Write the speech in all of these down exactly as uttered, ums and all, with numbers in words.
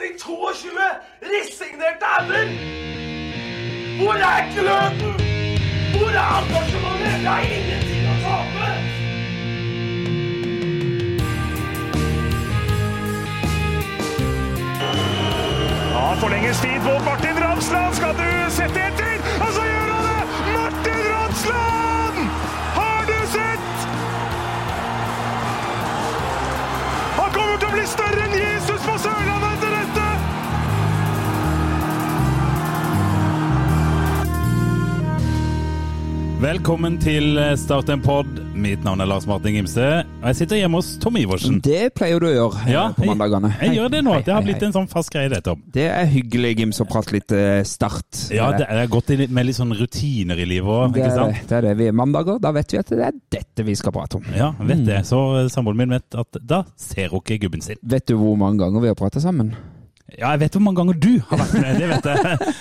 de tjueto resignerte ender? Hvor er gløden? Hvor er engasjementet? Jeg har ingenting å tape! Ja, forlenges tid på Martin Ramsland. Skal du sette etter? Og så gjør han det! Martin Ramsland! Har du sett? Han kommer til å bli større enn Jesus på Sørlandet etter dette! Velkommen til Start en Pod. Mitt navn er Lars Martin Gimse, og jeg sitter hjemme hos Tom Iversen. Det pleier du å gjøre ja, på mandagene. Jeg, jeg gjør det nå. Det har blitt en sånn fast greie det, Tom. Det er hyggelig, Gimse, å prate litt start. Ja, det er gått med litt sånn rutiner i livet, ikke sant? Det, det er det vi er mandager. Da vet vi at det er dette vi skal prate om. Ja, vet det. Så samboeren min vet at da ser hun ikke gubben sin. Vet du hvor mange ganger vi har pratet sammen? Ja, jeg vet hvor mange ganger du har vært med, det vet jeg.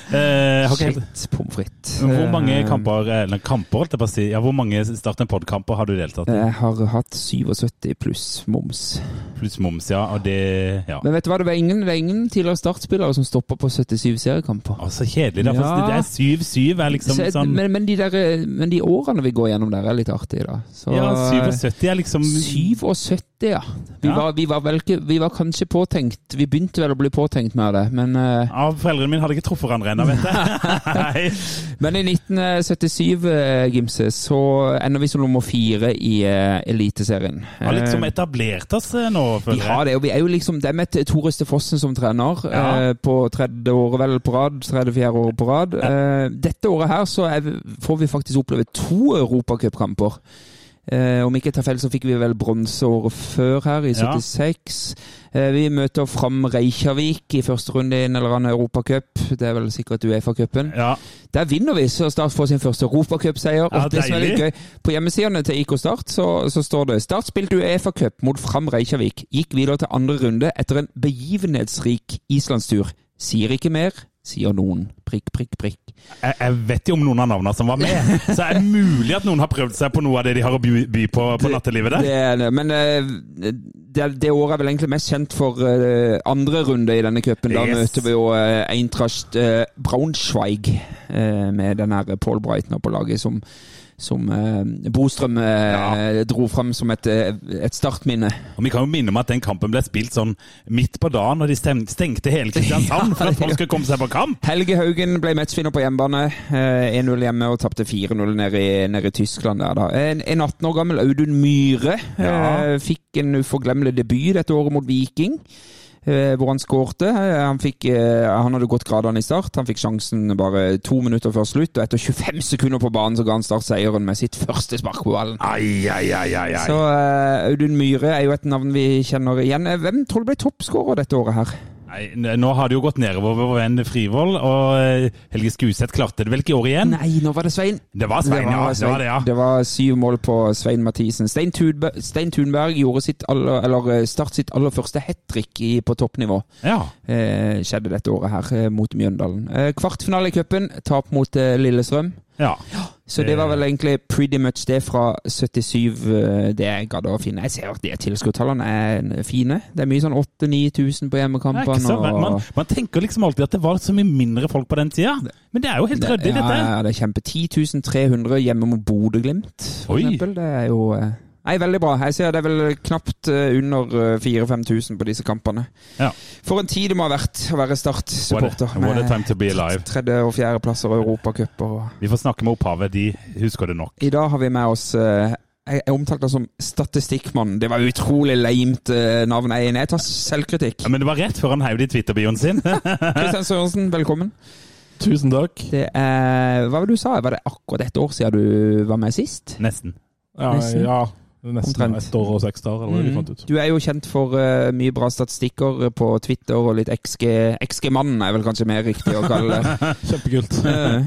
Eh, okay. Shit, pommes frites. Hvor mange kamper, eller kamper, holdt jeg på å si, ja, hvor mange Start en Pod-kamper har du deltatt i? Jeg har hatt syttisju pluss moms. Pluss moms, ja, og det, ja. Men vet du hva, det var ingen, det var ingen tidligere startspillere som stopper på syttisju seriekamper. Å, så kjedelig, da, for ja. det er syv syv, er liksom så, sånn... Men, men, de der, men de årene vi går gjennom der er litt artig, da. Så, ja, syttisju er liksom... syttisju, ja. Vi, ja. Var, vi, var vel, vi var kanskje påtenkt, vi begynte vel å bli påtenkt med det, men... Uh, ja, foreldrene mine hadde ikke truffet hverandre ennå, vet jeg. Men i nitten syttisju, uh, Gimse, så ender vi som nummer fire i uh, Eliteserien. Ja, litt som etablert oss nå, føler jeg. Vi har det, og vi er jo liksom, det er med Tore Stefossen som trener, ja. uh, på tredje året vel på rad, tredje fjerde året på rad. Uh, dette året her så er, får vi faktisk oppleve to Europacup-kamper. Eh, om ikke tar feil så fikk vi vel bronseåret før her i syttiseks. Ja. Eh, vi møter Fram Reykjavik i første runde i en eller annen Europacup. Det er vel sikkert UEFA-cupen. Ja. Der vinner vi, så Start får sin første Europacup-seier. Ja, det som er litt gøy. På hjemmesidene til I K Start så, så står det: Start spilte UEFA-cup mot Fram Reykjavik. Gikk videre til andre runde etter en begivenhetsrik islandstur. Sier ikke mer, sier noen. Prikk, prikk, prikk. Jeg, jeg vet jo om noen av navnene som var med, så er det mulig at noen har prøvd seg på noe av det de har å by, by på på det, nattelivet der. Det er det, men uh, det, det året er vel egentlig mest kjent for uh, andre runde i denne cupen. Da yes. Møter vi jo uh, Eintracht uh, Braunschweig uh, med den her Paul Breitner på laget som som eh, Bostrøm eh, ja. dro frem som et, et startminne. Og vi kan jo minne om at den kampen ble spilt sånn midt på dagen, og de stengte hele Kristiansand for at folk skulle komme seg på kamp. Helge Haugen ble matchvinner på hjemmebane. Eh, en null hjemme og tapte fire null nede i, nede i Tyskland der da. En, en atten år gammel Audun Myhre ja. eh, fikk en uforglemmelig debut dette året mot Viking. Uh, hvor han skårte. Han, fikk, uh, han hadde gått gradene i start. Han fikk sjansen bare to minutter før slutt, og etter tjuefem sekunder på banen så ga han Start seieren med sitt første spark på ballen. Ai, ai, ai, ai. Så uh, Audun Myhre er jo et navn vi kjenner igjen. Hvem tror du ble toppskårer dette året her? Nei, nå har det jo gått nedover vår venn Frivold, og Helge Skuseth klarte det vel ikke i år igjen? Nei, nå var det Svein. Det var Svein, det var, ja. Svein. Det var det, ja. Det var syv mål på Svein Mathisen. Stein, Tudberg, Stein Thunberg gjorde sitt aller, eller Start sitt aller første hat-trick på toppnivå. Ja. Eh, skjedde dette året her eh, mot Mjøndalen. Eh, kvartfinale i cupen, tap mot eh, Lillestrøm. Ja. Så det var vel egentlig pretty much det fra syttisju, det jeg gadd å finne. Jeg ser at de tilskuertallene er fine. Det er mye sånn åtte til ni tusen på hjemmekampene. Og... Man, man tenker liksom alltid at det var så mye mindre folk på den tida. Men det er jo helt røddig, dette. Ja, det er kjempe. ti tusen tre hundre hjemme mot Bodø/Glimt, for Oi. Eksempel. Det er jo... Nei, veldig bra. Jeg ser det er vel knapt under fire til fem tusen på disse kampene. Ja. For en tid det må ha vært å være Start-supporter. What a time to be alive. Tredje og fjerde plasser og Europacup. Og... Vi får snakke med opphavet, de husker det nok. I dag har vi med oss... Jeg er omtalt som statistikkmann. Det var utrolig leimt navn. Jeg tar selvkritikk. Ja, men det var rett før han heiv det i Twitter-bioen sin. Kristian Sørensen, velkommen. Tusen takk. Det er... Hva var det du sa? Var det akkurat ett år siden du var med sist? Nesten. Ja, Nesten. ja. Nesten ett år og seks dager, eller hva de fant ut. Du er jo kjent for uh, mye bra statistikker på Twitter, og litt X G-mannen er vel kanskje mer riktig å kalle det. Kjempekult. uh,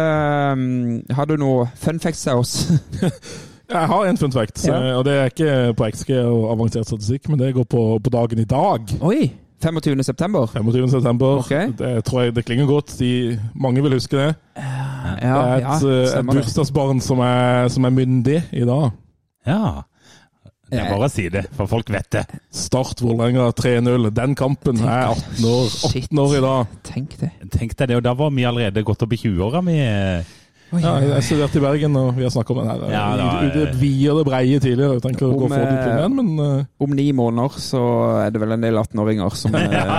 uh, har du noe fun facts av oss? Jeg har en fun fact, ja. Og det er ikke på X G og avansert statistikk, men det går på, på dagen i dag. Oi! femogtyvende september? femogtyvende september. Okay. Det tror jeg det klinger godt. De, mange vil huske det. Ja, det er et, ja, et bursdagsbarn som er, som er myndig i dag. Ja. Det er bare å si det, for folk vet det. Start Vålerenga tre null. Den kampen er atten år, atten år i dag. Tenk det. Tenk deg det, og da var vi allerede gått opp i tjue-åra. Vi... Ja, jeg studerte i Bergen, og vi har snakket om den her. Ja, da, I det vide og det breie tidligere. Jeg tenker å gå for det igjen, men... Uh... Om ni måneder så er det vel en del atten-åringer som...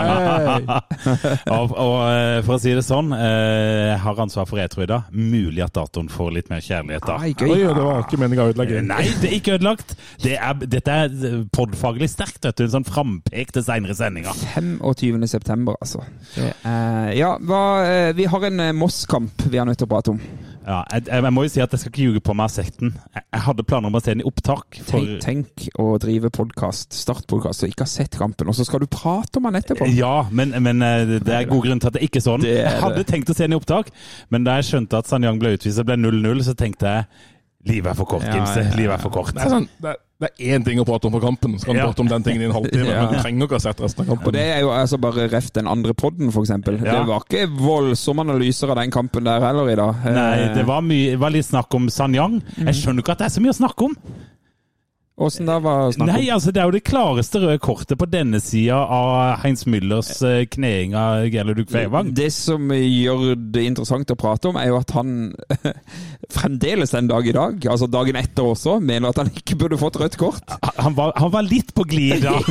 og, og for å si det sånn, jeg har ansvar for retro i dag. Mulig at datoen får litt mer kjærlighet da. Ai, gøy. Oi, det var ikke meningen å ødelegge. Nei, det er ikke ødelagt. Det er, dette er poddfaglig sterkt, vet du. En sånn frampek til senere sendinger. femogtyvende september, altså. Det er, ja, hva, vi har en Moss-kamp vi har nødt til å prate om. Ja, jeg, jeg må jo si at jeg skal ikke ljuge på meg sekten. Jeg, jeg hadde planer om å se den i opptak. For... Tenk, tenk å drive podcast, startpodcast, og ikke ha sett kampen, og så skal du prate om den etterpå. Ja, men, men det er god grunn til at det ikke er sånn. Det er jeg hadde det. tenkt å se den i opptak, men da jeg skjønte at Sanyang ble utvist og ble null null, så tenkte jeg, livet er for kort, Gimse. Ja, ja, ja. Livet er for kort. Det er, sånn, det, er, det er én ting å prate om på kampen. Så kan du ja. prate om den tingen i en halvtime, ja. men du trenger ikke å ha sett resten av kampen. Og det er jo altså bare ref den andre podden, for eksempel. Ja. Det var ikke voldsomme analyser av den kampen der heller i dag. Nei, det var, mye, det var litt snakk om Sanyang. Jeg skjønner ikke at det er så mye å snakke om. Hvordan da var snakk om? Nei, altså det er jo det klareste røde kortet på denne siden av Heinz Müllers kneing av Gerluduk Feivang. Det som gjør det interessant å prate om er jo at han fremdeles en dag i dag, altså dagen etter også, mener at han ikke burde fått rødt kort. Han var, han var litt på glid da.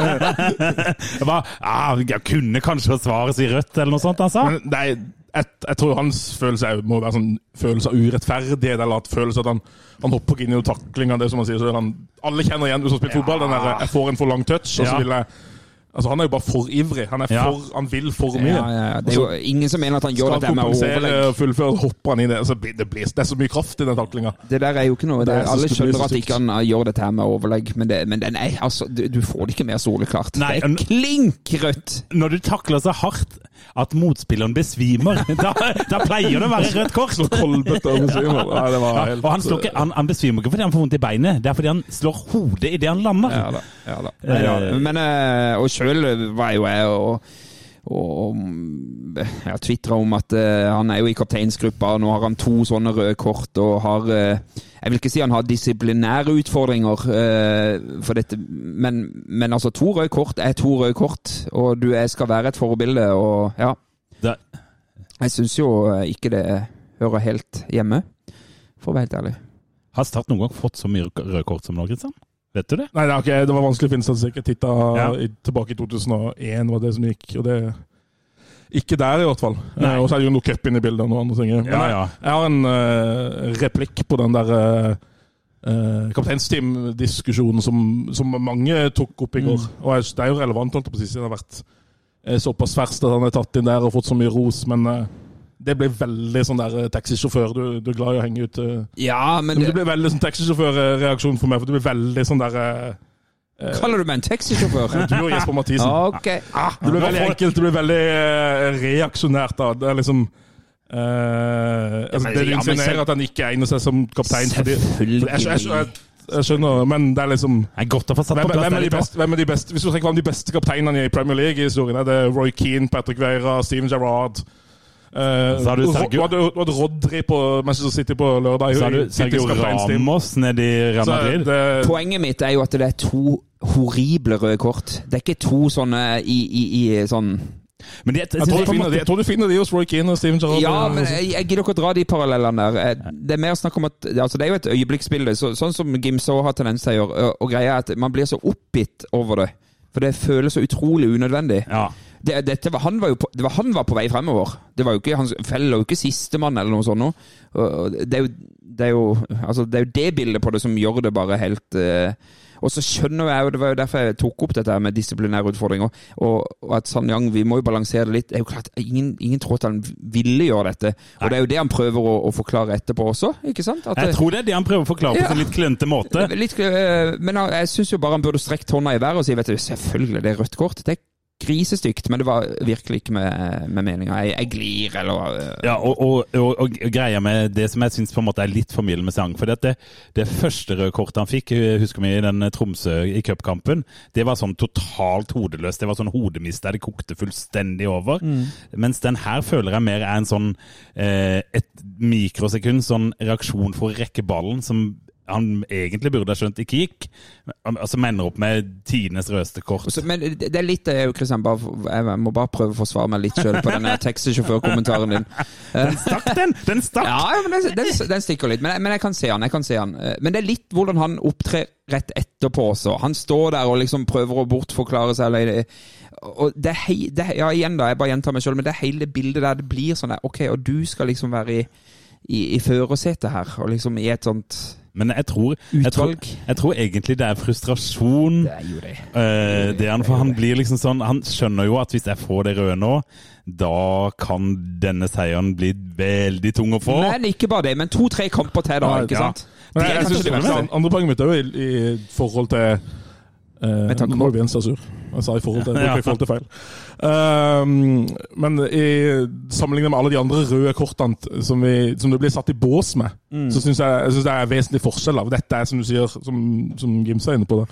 Det var, ah, jeg kunne kanskje forsvare seg rødt eller noe sånt han sa. Men nei, jeg, jeg tror hans følelse må være sånn følelse av urettferdighet, eller at følelse at han, han hopper inn i noen taklinger, det som han sier, så han, alle kjenner igjen, du som spiller fotball, den der, jeg får en for lang touch, og så vil jeg, altså han er jo bare for ivrig, han er for, ja. han vil for mye. Ja, ja, ja. Det er jo ingen som mener at han gjør dette med overlegg. Skal han fullføre, hopper han inn i det, altså, det, blir, det er så mye kraft i den taklinga. Det der er jo ikke noe, det, det alle skjønner at ikke han gjør dette med overlegg, men, det, men den er, altså, du, du får det ikke mer soleklart. Nei, det er klinkrødt. Når du takler så hardt at motspilleren besvimer, da, da pleier det å være rødt kort. Så kolbete og besvimer. Ja, det var helt... Og han, slår ikke, han, han besvimer ikke fordi han får vondt i beinet, det er fordi han slår hodet i det han lander. Ja da, ja da. Nei, ja. Men, og selv var jo jeg og, og jeg twittret om at uh, han er jo i kapteinsgruppa, og nå har han to sånne røde kort, og har, uh, jeg vil ikke si han har disiplinære utfordringer uh, for dette, men, men altså to røde kort er to røde kort, og du er, skal være et forbilde, og ja, det. Jeg synes jo ikke det hører helt hjemme, for å være helt ærlig. Har Start noen gang fått så mye røde kort som nå, Kristian? Vet du det? Nei, det, okay. det var vanskelig å finne statistikk. Jeg tittet ja. i, tilbake i to tusen og én var det som gikk, og det ikke der i hvert fall. Eh, og så er det jo noe cup inn i bildet og noen andre ting. Men ja, ja. Jeg, jeg har en uh, replikk på den der uh, uh, kapteinsteam-diskusjonen som, som mange tok opp i går. Mm. Og jeg, det er jo relevant, holdt på å si, det har vært uh, såpass ferskt at han har tatt inn der og fått så mye ros, men... Uh, det ble veldig sånn der taxisjåfør, du, du er glad i å henge ut. Uh, ja, men det... det ble veldig sånn taxisjåfør-reaksjon for meg, for det ble veldig sånn der... Uh, Kaller du meg en taxisjåfør? Du og Jesper Mathisen. Ok. Ah, det ble veldig enkelt, det ble veldig uh, reaksjonært da. Det er liksom... Uh, altså, ja, det insinuerer at han ikke egner seg som kaptein. Selvfølgelig. Fordi, jeg, jeg, jeg, jeg skjønner, men det er liksom... Det er godt å få satt på plass. Hvem er de beste, hvem er de beste, hvis du tenker om de beste kapteinene i Premier League i historien, er det Roy Keane, Patrick Vieira, Steven Gerrard... Uh, så har du Sergio... Du hadde Rodri på Manchester City på lørdag. Så har du Sergio Ramos nede i Real Madrid. Det... Poenget mitt er jo at det er to horrible røde kort. Det er ikke to sånne i, i, i sånn... Men det, jeg, jeg, tror måte... de, jeg tror du finner de hos Roy Keane og Steven Gerrard. Ja, men jeg, jeg gidder ikke å dra de parallellene der. Det er mer snakk om at altså det er jo et øyeblikksbilde, så, sånn som Gimse har tendens til å gjøre, og, og greia er at man blir så oppgitt over det. For det føles så utrolig unødvendig. Ja. Det, dette var, han var jo på, det var han var på vei fremover. Det var jo ikke, han feller jo ikke sistemann eller noe sånt nå. Det er jo det, er jo, altså det er jo det bildet på det som gjør det bare helt... Uh, og så skjønner jeg jo, det var jo derfor jeg tok opp dette her med disiplinære utfordringer, og, og at Sanyang, vi må jo balansere det litt. Det er jo klart, ingen, ingen tror at han ville gjøre dette. Og det er jo det han prøver å, å forklare etterpå også, ikke sant? At, jeg tror det er det han prøver å forklare på ja, en litt klønte måte. Litt, men jeg synes jo bare han burde strekt hånda i været og si, vet du, selvfølgelig, det er rødt kort. Det er grisestygt, men det var virkelig ikke med, med meninga. Jeg, jeg glir, eller... Ja, og, og, og, og greia med det som jeg synes på en måte er litt for mye med Sang, for det, det første røde kortet han fikk, husker vi i den Tromsø i cupkampen, det var sånn totalt hodeløst, det var sånn hodemist der det kokte fullstendig over, mm. mens den her føler jeg mer er en sånn eh, et mikrosekund, sånn reaksjon for å rekke ballen, som han egentlig burde ha skjønt ikke gikk, altså mener opp med tidenes rødeste kort. Så, men det er litt, Kristian, jeg må bare prøve å forsvare meg litt selv på denne taxisjåfør-kommentaren din. Den stakk den! Den stakk! Ja, men den, den, den stikker litt, men, men jeg kan se han, jeg kan se han. Men det er litt hvordan han opptrer rett etterpå også. Han står der og liksom prøver å bortforklare seg, eller, og det er, hei, det er, ja igjen da, jeg bare gjentar meg selv, men det er hele bildet der det blir sånn der, ok, og du skal liksom være i, i, i førersetet her, og liksom i et sånt Men jeg tror, jeg, tror, jeg tror egentlig det er frustrasjon. Det er jo det. Uh, det er, for han blir liksom sånn, han skjønner jo at hvis jeg får det røde nå, da kan denne seieren bli veldig tung å få. Men ikke bare det, men to-tre kamper til da, ikke ja. sant? Men jeg, jeg, jeg synes det er andre poenget mitt er jo i, i forhold til Uh, nå må vi en sur. Jeg sa i forhold til, i forhold til feil. Uh, men i sammenlignet med alle de andre røde kortene som, vi, som det blir satt i bås med, mm. så synes jeg, jeg synes det er vesentlig forskjell av. Dette er, som du sier, som, som Gimse er inne på det,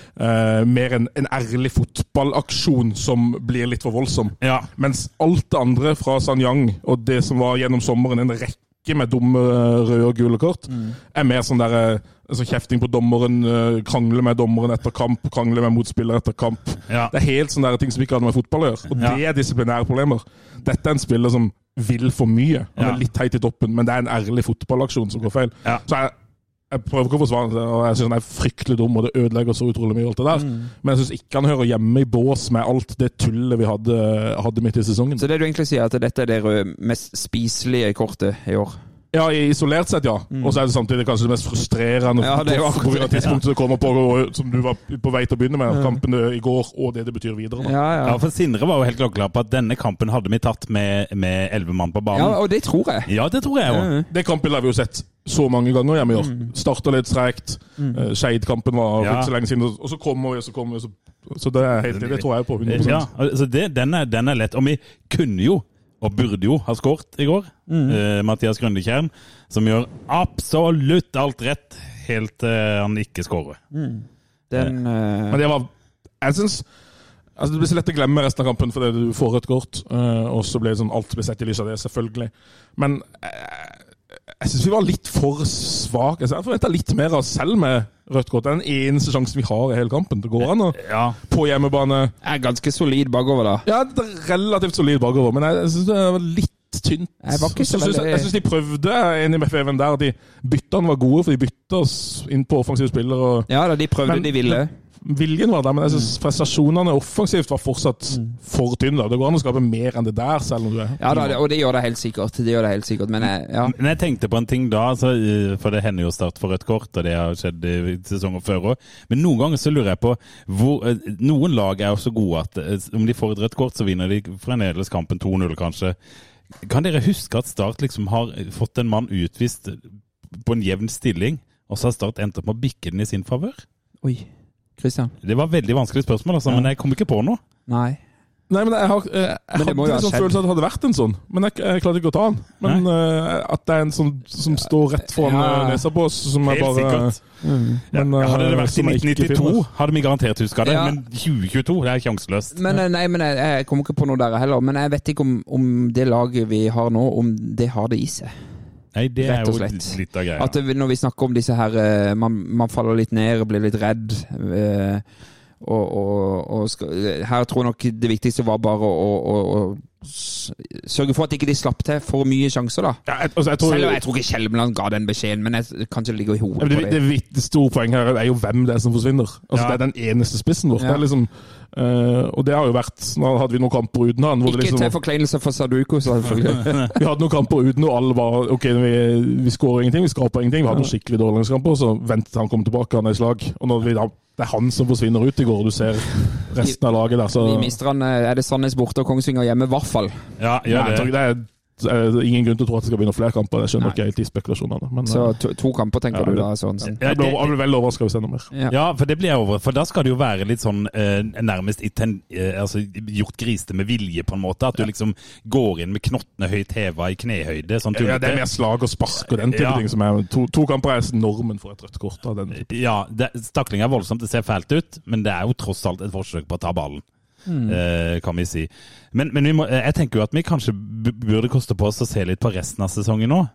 uh, mer en, en ærlig fotballaksjon som blir litt for voldsom. Ja. Mens alt det andre fra Sanyang, og det som var gjennom sommeren en rekke med dumme røde og gule kort, mm. er mer sånn der altså kjefting på dommeren, krangle med dommeren etter kamp, krangle med motspiller etter kamp. Ja. Det er helt sånne ting som ikke har med fotball å gjøre. Og ja. Det er disiplinære problemer. Dette er en spiller som vil for mye. Han ja. er litt heit i toppen, men det er en ærlig fotballaksjon som går feil. Ja. Så jeg, jeg prøver ikke å forsvare det, og jeg synes han er fryktelig dum, og det ødelegger så utrolig mye alt det der. Mm. Men jeg synes ikke han hører hjemme i bås med alt det tullet vi hadde, hadde midt i sesongen. Så det du egentlig sier, at dette er det mest spiselige kortet i år? Ja, isolert sett, ja. Mm. Og så er det samtidig kanskje det mest frustrerende ja, det på, på grunn av tidspunktet det kommer på, som du var på vei til å begynne med, kampen i går, og det det betyr videre. Ja, ja. ja, for Sindre var jo helt klar på at denne kampen hadde vi tatt med elleve mann på banen. Ja, og det tror jeg. Ja, det tror jeg også. Ja. Det kampen har vi jo sett så mange ganger hjemme i år. Mm. Startet litt strekt, mm. uh, Skeid-kampen var ja. ikke så lenge siden, og så kommer vi, og så kommer vi, så, så det er helt det, det tror jeg på hundre prosent. Ja, altså det, den, er, den er lett, og vi kunne jo og burde jo ha skåret i går. Mm. Uh, Mathias Grøndekjern, som gjør absolutt alt rett, helt til uh, han ikke skårer. Mm. Den, uh... Men det var, jeg synes, altså det blir så lett å glemme resten av kampen fordi du får et kort, uh, og så blir det sånn, alt blir sett i lys av det, selvfølgelig. Men uh, jeg synes vi var litt for svak. Jeg forventer litt mer av selv med rødt kort. Det er den eneste sjansen vi har i hele kampen. Det går an å ja. på hjemmebane. Jeg er ganske solid bakover da. Ja, det er relativt solid bakover, men jeg synes det var litt tynt. Jeg var ikke så veldig... Jeg synes de prøvde, enig med F V-en der, at de byttene var gode, for de bytte oss inn på offensive spillere. Og... Ja, da, de prøvde men, de ville. Viljen var der, men jeg synes mm. prestasjonene offensivt var fortsatt mm. for tynne. Det går an å skape mer enn det der, selv om du er... Ja, da, og det gjør det helt sikkert. Det gjør det helt sikkert, men jeg, ja. Men jeg tenkte på en ting da, altså, for det hender jo start for rødt kort, og det har skjedd i sesonger før også. Men noen ganger så lurer jeg på, hvor, noen lag er jo så gode at om de får et rødt kort, så vinner de fremdeles kampen to null kanskje. Kan dere huske at Start liksom har fått en mann utvist på en jevn stilling, og så har Start endt opp med å bikke den i sin favør? Oi. Christian? Det var veldig vanskelig spørsmål, altså, ja. men jeg kom ikke på noe. Nei. Nei, men jeg, har, jeg, jeg hadde en sånn følelse at det hadde vært en sånn, men jeg, jeg klarte ikke å ta den. Men uh, at det er en sånn som står rett foran ja. nesa på oss, som er bare... Helt sikkert. Mm. Men, ja, hadde det vært i nitten nittito, hadde vi garantert husket det, ja. men tjue tjueto, det er sjanseløst. Men, nei, men jeg, jeg kommer ikke på noe der heller, men jeg vet ikke om, om det laget vi har nå, om det har det i seg. Nei, det er jo litt av greia. At det, når vi snakker om disse her, man, man faller litt ned og blir litt redd, øh, og, og, og skal, her tror jeg nok det viktigste var bare å, å, å sørge for at ikke de slapp til for mye sjanser da. Ja, jeg, altså, jeg tror, Selv jeg tror ikke Kjelmeland ga den beskjeden, men jeg, kanskje det ligger i hodet ja, det, på det. Det, det store poenget her er jo hvem det er som forsvinner. Altså, ja. Det er den eneste spissen vår. Ja. Det er liksom... Uh, og det har jo vært, nå hadde vi noen kamper uten han ikke liksom, til forkleinelse for Saduko selvfølgelig. Vi hadde noen kamper uten og alle var ok, vi, vi skårer ingenting, vi skaper ingenting, vi hadde noen skikkelig dårlige kamper, så ventet han kom tilbake, han er i slag, og når vi da, det er han som forsvinner ut i går, og du ser resten av laget der så... Vi mister han, er det Sandnes borte og Kongsvinger hjemme i hvert fall? Ja, ja det. det er er ingen grunn til å tro at det skal begynne flere kamper. Jeg skjønner Nei. ikke helt de spekulasjonene. Men, så to, to kamper tenker ja, du da? Sånn. Jeg blir ja, vel overrasket hvis det er noe mer. Ja. ja, for det blir jeg over. For da skal det jo være litt sånn eh, nærmest ten, eh, altså, gjort griste med vilje på en måte. At du ja. liksom går inn med knottene høyt heva i knehøyde. Sånn ja, det er mer slag og spark og den type ja. ting som er to, to kamper er normen for et rødt kort. Av den typen. Ja, det, stakling er voldsomt. Det ser fælt ut, men det er jo tross alt et forsøk på å ta ballen. Mm. Eh, kan vi si. Men, men vi må, jeg tenker jo at vi kanskje burde koste på oss å se litt på resten av sesongen nå.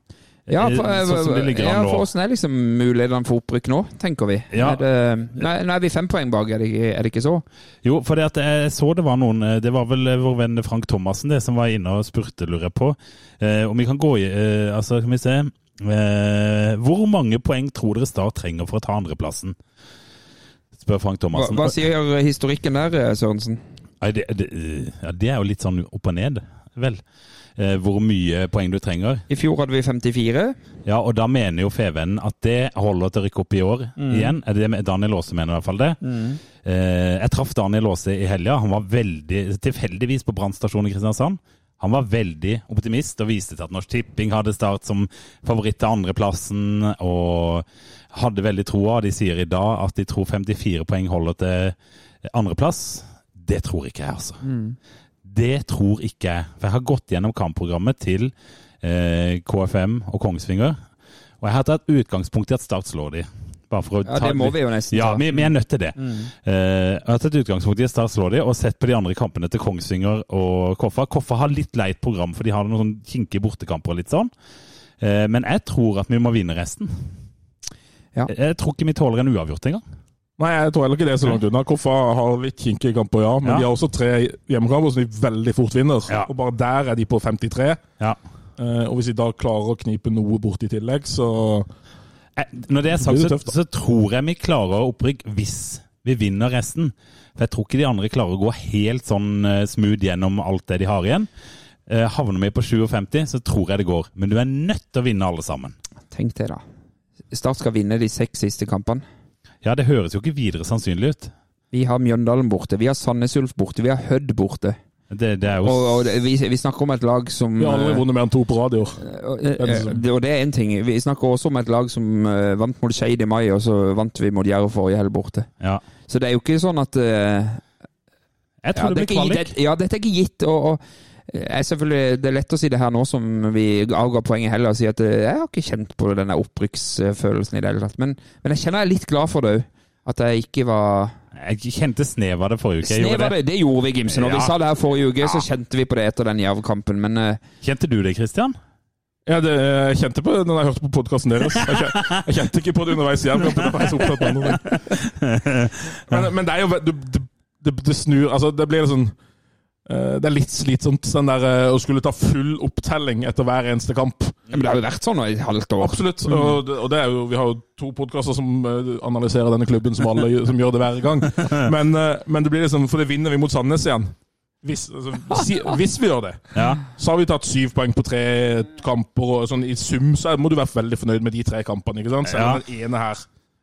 Ja, for, sånn som det ligger an nå. Ja, for oss er liksom mulighetene for opprykk nå, tenker vi. Ja. Er det, nei, nå er vi fem poeng bak, er det, er det ikke så? Jo, for det at jeg så det var noen, det var vel vår venn Frank Thomassen det som var inne og spurte, lurer jeg på. Eh, om vi kan gå i, eh, altså kan vi se, eh, hvor mange poeng tror dere Start trenger for å ta andreplassen? Spør Frank Thomassen. Hva, hva sier historikken der, Sørensen? Nei, det, det, ja, det er jo litt sånn opp og ned, vel. Eh, hvor mye poeng du trenger. I fjor hadde vi femtifire. Ja, og da mener jo Fevennen at det holder til å rykke opp i år mm. igjen. Er det Daniel Aase mener i hvert fall det. Mm. Eh, jeg traff Daniel Aase i helga. Han var veldig, tilfeldigvis på brannstasjonen i Kristiansand. Han var veldig optimist og viste til at Norsk Tipping hadde Start som favoritt til andreplassen, og hadde veldig troa. De sier i dag at de tror femtifire poeng holder til andreplass. Det tror ikke jeg, altså. Mm. Det tror ikke jeg. For jeg har gått gjennom kampprogrammet til eh, K F M og Kongsvinger, og jeg har tatt utgangspunkt i at Start slår de. Bare for å ja, ta det må vi jo nesten ta. Ja, vi, vi er nødt til det. Mm. Eh, jeg har tatt utgangspunkt i at Start slår de, og sett på de andre kampene til Kongsvinger og Koffa. Koffa har litt leit program, for de har noen sånn kinkige bortekamper og litt sånn. Eh, men jeg tror at vi må vinne resten. Ja. Jeg tror ikke vi tåler en uavgjort engang. Nei, jeg tror heller ikke det er så langt unna. Koffa har litt kinkige kamper, ja, men ja. De har også tre hjemmekamper som de veldig fort vinner. Ja. Og bare der er de på femtitre. Ja. Uh, og hvis de da klarer å knipe noe bort i tillegg, så... Når det er sagt, det tøft, så, så tror jeg vi klarer opprykk hvis vi vinner resten. For jeg tror ikke de andre klarer å gå helt sånn uh, smooth gjennom alt det de har igjen. Uh, havner vi på femtisju, så tror jeg det går. Men du er nødt til å vinne alle sammen. Tenk det da. Start skal vinne de seks siste kampene. Ja, det høres jo ikke videre sannsynlig ut. Vi har Mjøndalen borte, vi har Sandnes Ulf borte, vi har Hødd borte. Det, det er jo... Og, og vi, vi snakker om et lag som... Vi har aldri vunnet mer enn to på radio. Og, og det er en ting. Vi snakker også om et lag som uh, vant mot Skeid i mai, og så vant vi mot Jerv forrige helg borte. Ja. Så det er jo ikke sånn at... Uh, Jeg tror ja, det blir kvalik. Ja, dette er ikke gitt, og... og er selvfølgelig, det er lett å si det her nå som vi avga poeng i heller og si at jeg har ikke kjent på denne opprykksfølelsen i det hele tatt, men, men jeg kjenner jeg er litt glad for det at jeg ikke var jeg kjente snev av det forrige uke. Snev av det, det gjorde vi, Gimse. Når ja. Vi sa det her forrige uke, ja. Så kjente vi på det etter den Jerv-kampen, men kjente du det, Christian? Ja, det, jeg kjente på det når jeg hørte på podcasten deres. Jeg kjente, jeg kjente ikke på det underveis i Jerv-kampen, det var jeg så opptatt med noe. Men, men det er jo det, det, det snur, altså det blir sånn det er litt slitsomt den der, å skulle ta full opptelling etter hver eneste kamp. Ja, men det har jo vært sånn i et halvt år. Absolutt, mm. og, det, og det er jo, vi har jo to podcaster som analyserer denne klubben som alle som gjør det hver gang. Men, men det blir liksom, for det vinner vi mot Sandnes igjen. Hvis, altså, si, hvis vi gjør det, ja. Så har vi tatt syv poeng på tre kamper, og sånn i sum så må du være veldig fornøyd med de tre kampene, ikke sant? Så er det den ene her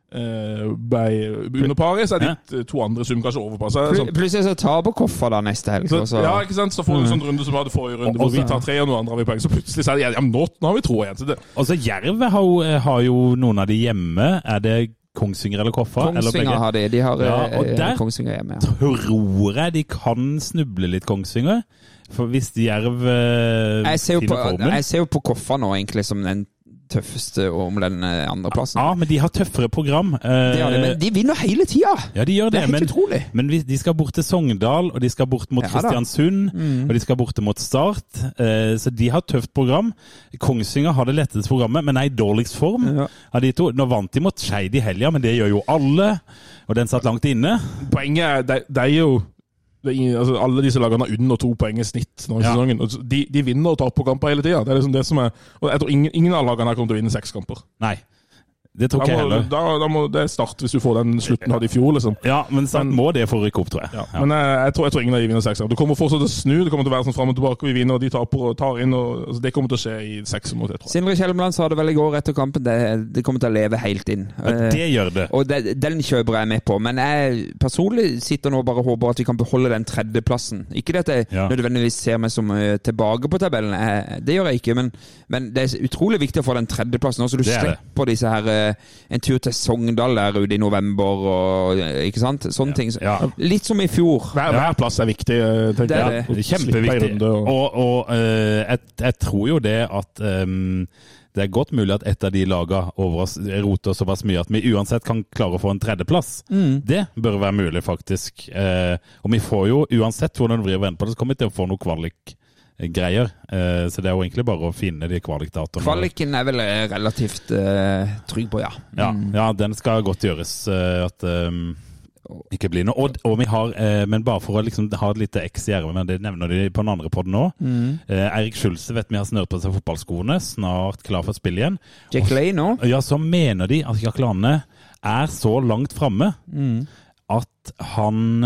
under paret, så er de ja. To andre sum kanskje overpasset. Sånn. Plutselig så tar på Koffa da neste helg. Så, ja, ikke sant? Så får du mm. sånn runde som vi hadde forrige runde, hvor vi tar tre og noen andre har vi poeng. Så plutselig så er det, ja, nå, nå har vi tro igjen. Så det. Og så Jerv har, har jo noen av de hjemme. Er det Kongsvinger eller Koffa? Kongsvinger har de. De har ja, og der Kongsvinger hjemme. Ja. Tror jeg de kan snuble litt Kongsvinger. For hvis de Jerv jeg ser jo på, jeg ser jo på Koffa nå egentlig som den tøffeste om den andre plassen. Ja, men de har tøffere program. Det har de, men de vinner hele tida. Ja, de gjør det. Det er helt men, utrolig. Men de skal bort til Sogndal, og de skal bort mot ja, Kristiansund, mm. og de skal bort mot Start. Så de har tøft program. Kongsvinger har det letteste programmet, men er i dårligst form ja. Av de to. Nå vant de mot Skeid i helga, men det gjør jo alle, og den satt langt inne. Poenget er, det, det er jo det er ingen, altså alle disse lagene har under to poeng i snitt nå i ja. Sesongen. De, de vinner og tar på kamper hele tida. Det er liksom det som er, og jeg tror ingen, ingen av lagene her kommer til å vinne seks kamper. Nei. Det tror ikke jeg heller. Da, da må det starte hvis du får den slutten du hadde i fjor, liksom. Ja, men så må det få rykke opp, tror jeg. Ja, ja. Men jeg, jeg, tror, jeg tror ingen av de vinner seks. Det kommer fortsatt til å snu, det kommer til å være sånn frem og tilbake, vi vinner, og de taper og tar inn, og altså, det kommer til å skje i seks mot, jeg tror. Sindre Kjelmeland sa det vel i går etter kampen, det, det kommer til å leve helt inn. Ja, det gjør det. Og det, den kjøper jeg med på, men jeg personlig sitter nå og bare håper at vi kan beholde den tredjeplassen. Ikke det at jeg ja. Nødvendigvis ser meg som tilbake på tabellen, jeg, det gjør jeg ikke, men, men det er utrolig viktig å få den tredjeplassen, så du slipper disse her, en tur til Sogndal der ute i november og, ikke sant? Sånne ja. Ting. Ja. Litt som i fjor. Hver, hver plass er viktig, tenker det er det. Kjempeviktig. Og, og, og uh, jeg, jeg tror jo det at um, det er godt mulig at et av de lagene over oss roter såpass mye at vi uansett kan klare å få en tredjeplass. Mm. Det bør være mulig, faktisk. Uh, og vi får jo, uansett hvordan det blir å vende på det, så kommer vi til å få noe kvalik greier. Uh, så det er jo egentlig bare å finne de kvalikdatoene. Kvaliken er vel relativt uh, trygg på, ja. Ja, ja, den skal godt gjøres uh, at um, ikke blir noe. Og, og vi har, uh, men bare for å liksom ha et lite X i ermet, men det nevner de på den andre podden nå. Mm. Uh, Eirik Schulze vet vi har snørt på seg fotballskoene, snart klar for spill igjen. Jack Lane nå? Ja, så mener de at Jack Lane er så langt fremme mm. at han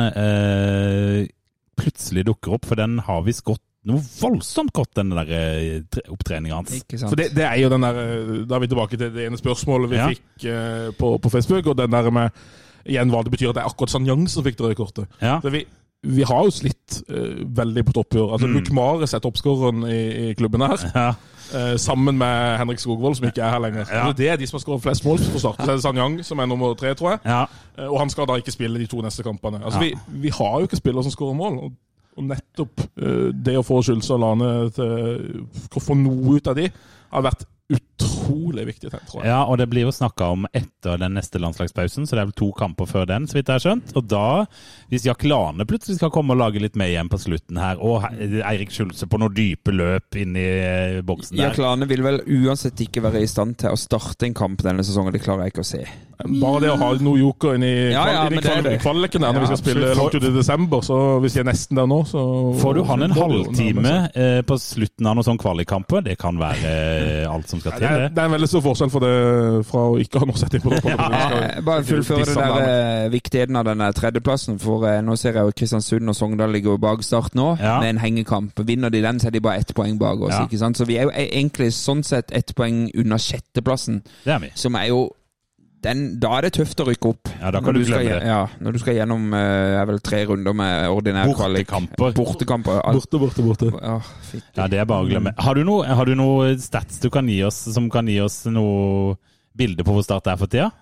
uh, plutselig dukker opp, for den har vi skått noe voldsomt godt, den der opptreningen hans. Ikke sant. For det, det er jo den der, da er vi tilbake til det ene spørsmålet vi ja. fikk uh, på, på Facebook, og den der med, igjen hva det betyr at det er akkurat Sanyang som fikk det røde kortet. Ja. Så vi, vi har jo slitt uh, veldig på toppgjør. Altså, mm. Luke Mares er toppskåreren i, i klubben her. Ja. Uh, sammen med Henrik Skogvold, som ikke er her lenger. Ja. Altså, det er de som har skåret flest mål for start. Så er det Sanyang, som er nummer tre, tror jeg. Ja. Uh, og han skal da ikke spille de to neste kampene. Altså, ja. vi, vi har jo ikke spillere som skårer mål, og Og nettopp uh, det å få Schulze og Lane til å få noe ut av de, har vært utrolig viktig, tror jeg. Ja, og det blir jo snakket om etter den neste landslagspausen, så det er vel to kamper før den, så vidt jeg har skjønt. Og da, hvis Jack Lane plutselig skal komme og lage litt med igjen på slutten her, og Eirik Schulze på noen dype løp inn i boksen der. Jack Lane vil vel uansett ikke være i stand til å starte en kamp denne sesongen, det klarer jeg ikke å se. Bare det å ha noe joker inn i, ja, ja, inn i kval kvaliken der, når ja, vi skal spille langt ut i desember, så hvis jeg er nesten der nå, så... Får du han en halvtime eh, på slutten av noen sånn kvalikkamper, det kan være eh, alt som skal til det. Det er en veldig stor forskjell for det, fra å ikke ha noe sett inn på det. På det. Ja, bare fullføre det der eh, viktigheten av denne tredjeplassen, for eh, nå ser jeg jo Kristiansund og Sogndal ligger jo bak start nå, ja. med en hengekamp. Vinner de den, så er de bare ett poeng bak oss, ja. ikke sant? Så vi er jo egentlig sånn sett ett poeng under sjetteplassen, det er vi. Som er jo Den, da er det tøft å rykke opp. Ja, da kan du, du glemme det. Ja, når du skal gjennom uh, er vel tre runder med ordinær kvalik. Bortekamper. Bortekamper. Borte, borte, borte. Ja, ja, det er bare å glemme. Har du noe, har du noe stats du kan gi oss, som kan gi oss noe bilde på hvor Start er for tida?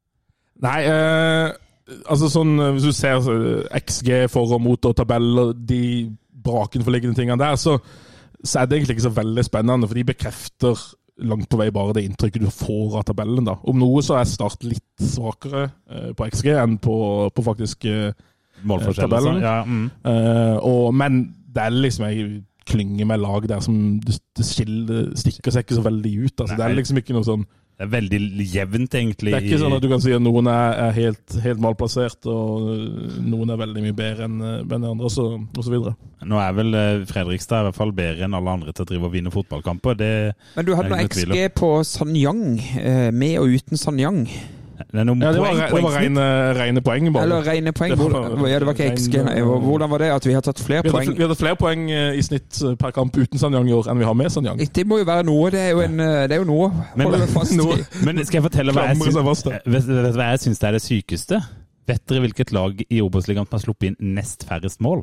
Nei, uh, altså sånn, hvis du ser X G for og mot og tabeller, de brakenforliggende tingene der, så, så er det egentlig ikke så veldig spennende, for de bekrefter langt på vei bare det inntrykket du får av tabellen da. Om noe så er Start litt svakere eh, på X G enn på, på faktisk eh, tabellen. Ja, mm. eh, og, men det er liksom en klynge med lag der som det, det skiller, stikker seg ikke så veldig ut. Altså, det er liksom ikke noe sånn Det er veldig jevnt, egentlig. Det er ikke sånn at du kan si at noen er, er helt, helt malplassert, og noen er veldig mye bedre enn, enn andre, og så, og så videre. Nå er vel Fredrikstad i hvert fall bedre enn alle andre til å drive og vinne fotballkamper. Det Men du hadde noe X G på Sanyang, med og uten Sanyang. Det, ja, det var, det var rene, rene poeng bare. Eller rene poeng. Det var, ja, det var ikke X G. Hvordan var det at vi har tatt flere vi poeng? Vi hadde flere poeng i snitt per kamp uten Sanyang i år enn vi har med Sanyang. Det må jo være noe. Det er jo, en, det er jo noe. Men, fast noe. Men skal jeg fortelle hva jeg syns, vet, vet hva jeg syns det er det sykeste? Vet dere hvilket lag i Obos-ligaen som har sluppet inn nest færrest mål?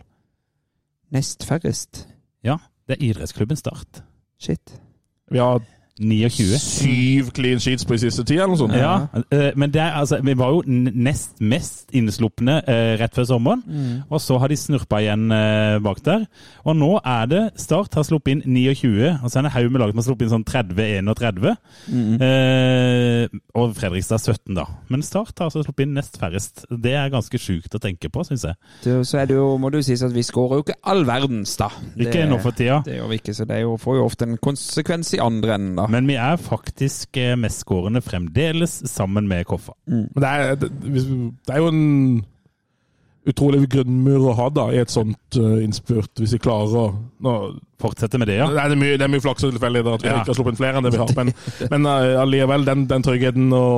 Nest færrest? Ja, det er idrettsklubben Start. Shit. Vi har tjueni. Syv clean sheets på de siste ti, eller noe sånt. Ja, men det er, altså, vi var jo nest mest innesluppende eh, rett før sommeren, mm. og så har de snurpa igjen eh, bak der. Og nå er det Start har sluppet inn tjueni, og så er det haug med lag som har sluppet inn sånn tretti enogtretti, mm. eh, og Fredrikstad sytten da. Men Start har altså sluppet inn nest færrest. Det er ganske sjukt å tenke på, synes jeg. Det, så er det jo, må du si at vi skårer jo ikke all verdens da. Det, ikke nå for tida. Det gjør vi ikke, så det er jo, får jo ofte en konsekvens i andre enden da. Men vi er faktisk mestskårende fremdeles sammen med Koffa. Mm. Men det er, det, det er jo en utrolig grunnmur å ha da, i et sånt uh, innspurt, hvis vi klarer å nå, fortsette med det, ja. Det er mye, det er mye flaks og tilfeldig at vi ja. ikke har sluppet flere enn det vi har, men, men uh, alligevel den, den tryggheten å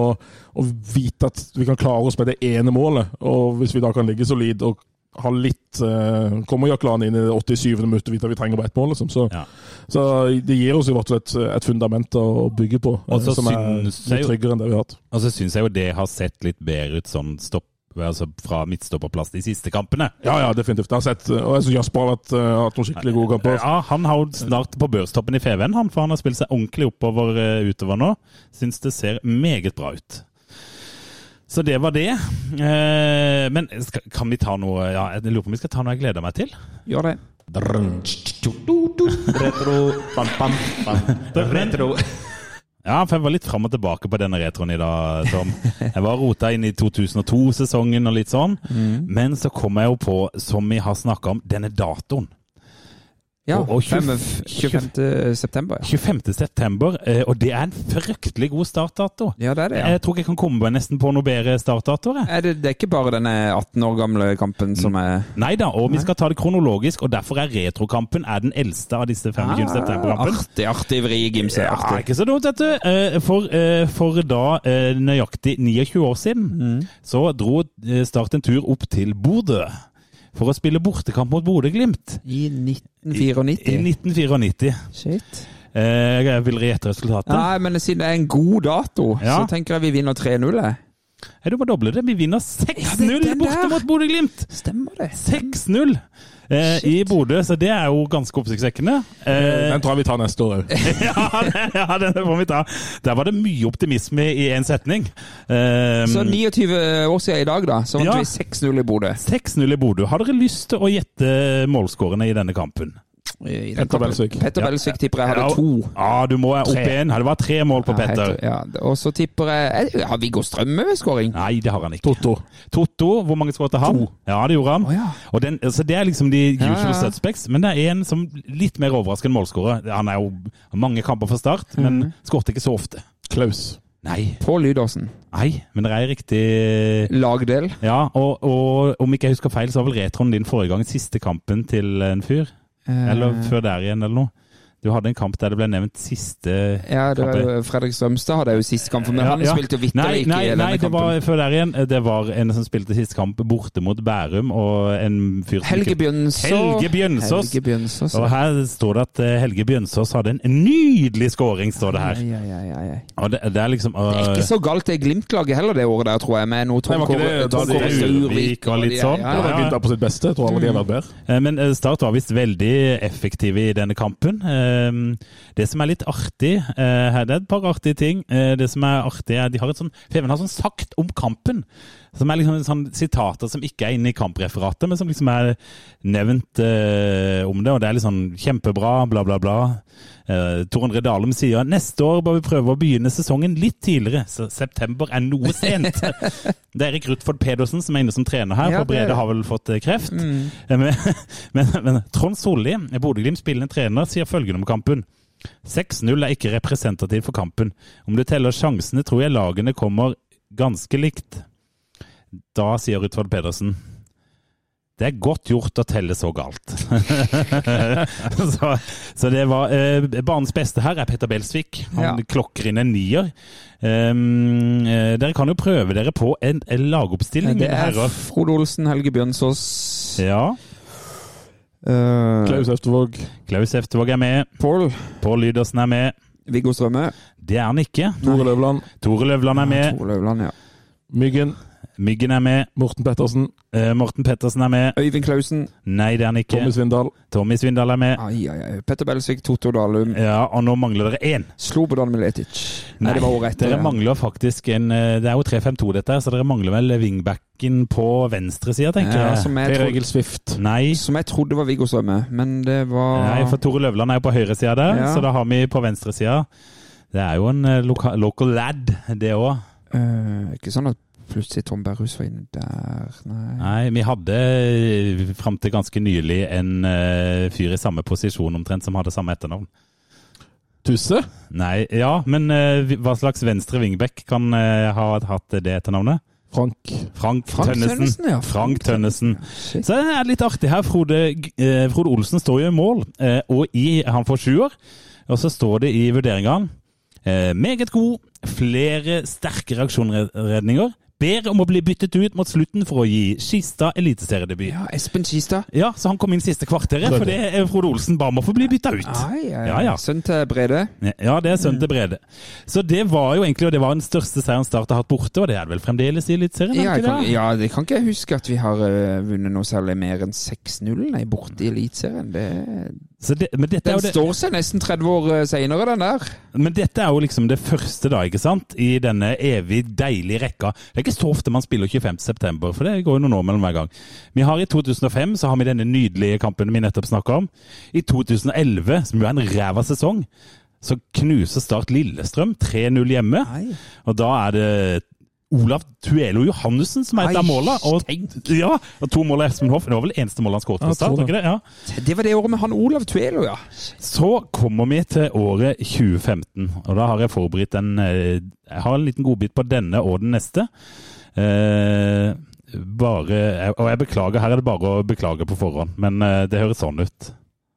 vite at vi kan klare oss med det ene målet, og hvis vi da kan ligge solid og ha litt uh, kommer Jack Lane inn i det åttisyvende minuttet vite at vi trenger bare ett mål liksom. så, ja. så det gir oss i hvert fall et, et fundament å bygge på uh, som er litt tryggere enn det vi har hatt. Og så synes jeg jo det har sett litt bedre ut sånn stopp, altså fra midtstopperplass de siste kampene. Ja, ja, definitivt. Jeg har sett, og jeg synes Jasper har hatt, uh, hatt noen skikkelig gode kamper. Ja, han har jo snart på børstoppen i F V N, han, for han har spilt seg ordentlig oppover uh, utover nå. Synes det ser meget bra ut. Så det var det. Eh, men skal, kan vi ta noe ja, jeg lurer på om vi skal ta noe jeg gleder meg til. Gjør det. Retro. Retro. Ja, for jeg var litt frem og tilbake på denne retroen i dag, Tom. Jeg var rota inn i to tusen og to-sesongen og litt sånn. Mm. Men så kom jeg jo på, som vi har snakket om, denne datoen. Ja, og, og tjuefemte september. Ja. tjuefemte september, og det er en fryktelig god startdato. Ja, det er det, ja. Jeg tror ikke jeg kan komme nesten på noe bedre startdato. Er det, det er ikke bare denne atten år gamle kampen som er... Nei da, og Nei. vi skal ta det kronologisk, og derfor er retrokampen er den eldste av disse femogtjue september-kampen. Artig, artig vri, Gimse. Ja, ikke så dumt, vet du. For, for da nøyaktig niogtjue år siden, mm. så dro Start en tur opp til Bodø. For å spille bortekamp mot Bodø-Glimt. I nitten nittini. I nitten nittini. Shit. Eh, jeg vil gjette resultatet. Nei, men siden det er en god dato, ja. Så tenker jeg vi vinner tre null. Nei, du må doble det. Vi vinner seks null ja, borte der. Mot Bodø-Glimt. Stemmer det. seks null eh, i Bodø, så det er jo ganske oppsiktsvekkende. Eh, den tror jeg vi tar neste år. ja, det, ja, den får vi ta. Der var det mye optimisme i en setning. Eh, så niogtyve år siden i dag da, så vant ja. vi seks null i Bodø. seks null i Bodø. Har dere lyst til å gjette målskårene i denne kampen? Petter Belsvik. Petter Belsvik tipper jeg hadde ja, to. Ja, du må opp igjen. Det var tre mål på ja, Petter. Ja, og så tipper jeg Har Viggo Strømme ved skåring? Nei, det har han ikke. Toto. Toto, hvor mange skåret han? To. Ja, det gjorde han. Oh, ja. Og den, altså, det er liksom de usual ja, ja. suspects, men det er en som litt mer overraskende målskårer. Han er jo mange kamper fra start, mm. men skåret ikke så ofte. Klaus. Nei. Pål Lydåsen. Nei, men det er riktig... Lagdel. Ja, og, og om ikke jeg husker feil, så var vel retroen din forrige gang siste kampen til en fyr? Eller før der igjen, eller noe. Du hadde en kamp der det ble nevnt siste Ja, det var jo Fredrik Strømstad hadde jo siste kamp, men ja, han ja. spilte jo vitterlig ikke nei, nei, i denne nei, kampen. Nei, det var før der igjen. Det var en som spilte siste kamp borte mot Bærum, og en fyr... Helge Bjønsås. Helge Bjønsås. Helge Bjønsås. Og her står det at Helge Bjønsås hadde en nydelig skåring, står det her. Ja, ja, ja, ja. Og det, det er liksom... Uh... Det er ikke så galt det Glimt-laget heller det året der, tror jeg, med noe Tom Kåre og litt sånn. Ja, ja, ja. Glimt er på sitt beste, jeg tror alle de har vært bedre. Men Start var vist veldig effektiv i denne kampen. Det som er litt artig, her det er et par artige ting. Det som er artig er, de har et sånn, Feven har sånn sagt om kampen, som er liksom sånn sitater som ikke er inne i kampreferatet, men som liksom er nevnt eh, om det, og det er litt sånn kjempebra, bla bla bla. Eh, Tor André Dalum sier, neste år bør vi prøve å begynne sesongen litt tidligere, så september er noe sent. Det er Erik Rutford Pedersen som er inne som trener her, for Brede har vel fått kreft. Mm. Men, men, men Trond Solli, Bodø-Glimt spillende trener, sier følgende om kampen. seks null er ikke representativ for kampen. Om du teller sjansene, tror jeg lagene kommer ganske likt. Da sier Rutford Pedersen, det er godt gjort å telle så galt. så, så det var eh, banens beste her er Petter Belsvik. Han ja. klokker inn en nier. Um, eh, dere kan jo prøve dere på en, en lagoppstilling. Det er Frode Olsen, Helge Bjønsås. Ja. Uh, Klaus Eftervåg. Klaus Eftervåg er med. Pål. Pål Lydåsen er med. Viggo Strømme. Det er han ikke. Tore Løvland. Tore Løvland er med. Ja, Tore Løvland, ja. Myggen. Myggen er med. Morten Pettersen. Uh, Morten Pettersen er med. Øyvind Klausen. Nei, det er han ikke. Tommy Svindal. Tommy Svindal er med. Ai, ai, ai. Petter Belsvik, Toto Dalum. Ja, og nå mangler dere én. Slobodan Miletic. Nei, det var året etter. Dere mangler faktisk en... Det er jo tre fem to dette, så dere mangler vel wingbacken på venstre siden, tenker ja, jeg. Som jeg, trodde, Swift. Nei. Som jeg trodde var Viggo Strømme, men det var... Nei, for Tore Løvland er jo på høyre siden der, ja. Så da har vi på venstre siden. Det er jo en loka, local lad, det også. Uh, ikke sånn at plutselig Tom Berghus var inne der. Nei. Nei, vi hadde frem til ganske nylig en uh, fyr i samme posisjon omtrent som hadde samme etternavn. Tusse? Nei, ja, men uh, hva slags venstre wingback kan uh, ha hatt det etternavnet? Frank. Frank, Frank Tønnesen. Tønnesen, ja. Frank Tønnesen. Ja, så det er litt artig her. Frode, uh, Frode Olsen står jo i mål, uh, og i, han får sjuer, og så står det i vurderingene uh, meget god, flere sterke reaksjonsredninger, ber om å bli byttet ut mot slutten for å gi Skistad eliteseriedebut. Ja, Espen Skistad. Ja, så han kom inn siste kvarteret, for det er Frode Olsen ba om å få bli byttet ut. Ai, ai, ja, ja. Sønn til Brede. Ja, det er sønn til Brede. Så det var jo egentlig, og det var den største seieren Start har hatt borte, og det er det vel fremdeles i eliteserien? Ja, kan, ja, det kan ikke jeg huske at vi har uh, vunnet noe særlig mer enn seks null, nei, borte i eliteserien. Det... Så det, men dette den er jo det... står seg nesten tretti år senere, den der. Men dette er jo liksom det første da, ikke sant? I denne evig deilige rekka. Det er ikke så ofte man spiller tjuefemte september, for det går jo noen år mellom hver gang. Vi har i to tusen og fem, så har vi denne nydelige kampen vi nettopp snakket om. I to tusen og elleve, som jo er en ræva sesong, så knuser Start Lillestrøm tre null hjemme. Nei. Og da er det Olav Tuelo Johannessen som er et av målene. Og, ja, og to mål av Espen Hoff. Det var vel eneste målet han skåret på start, ikke det? Ja. Det var det året med han Olav Tuelo, ja. Så kommer vi til året tjue femten, og da har jeg forberedt en, jeg har en liten godbit på denne og den neste. Eh, bare, og jeg beklager, her er det bare å beklage på forhånd, men det høres sånn ut.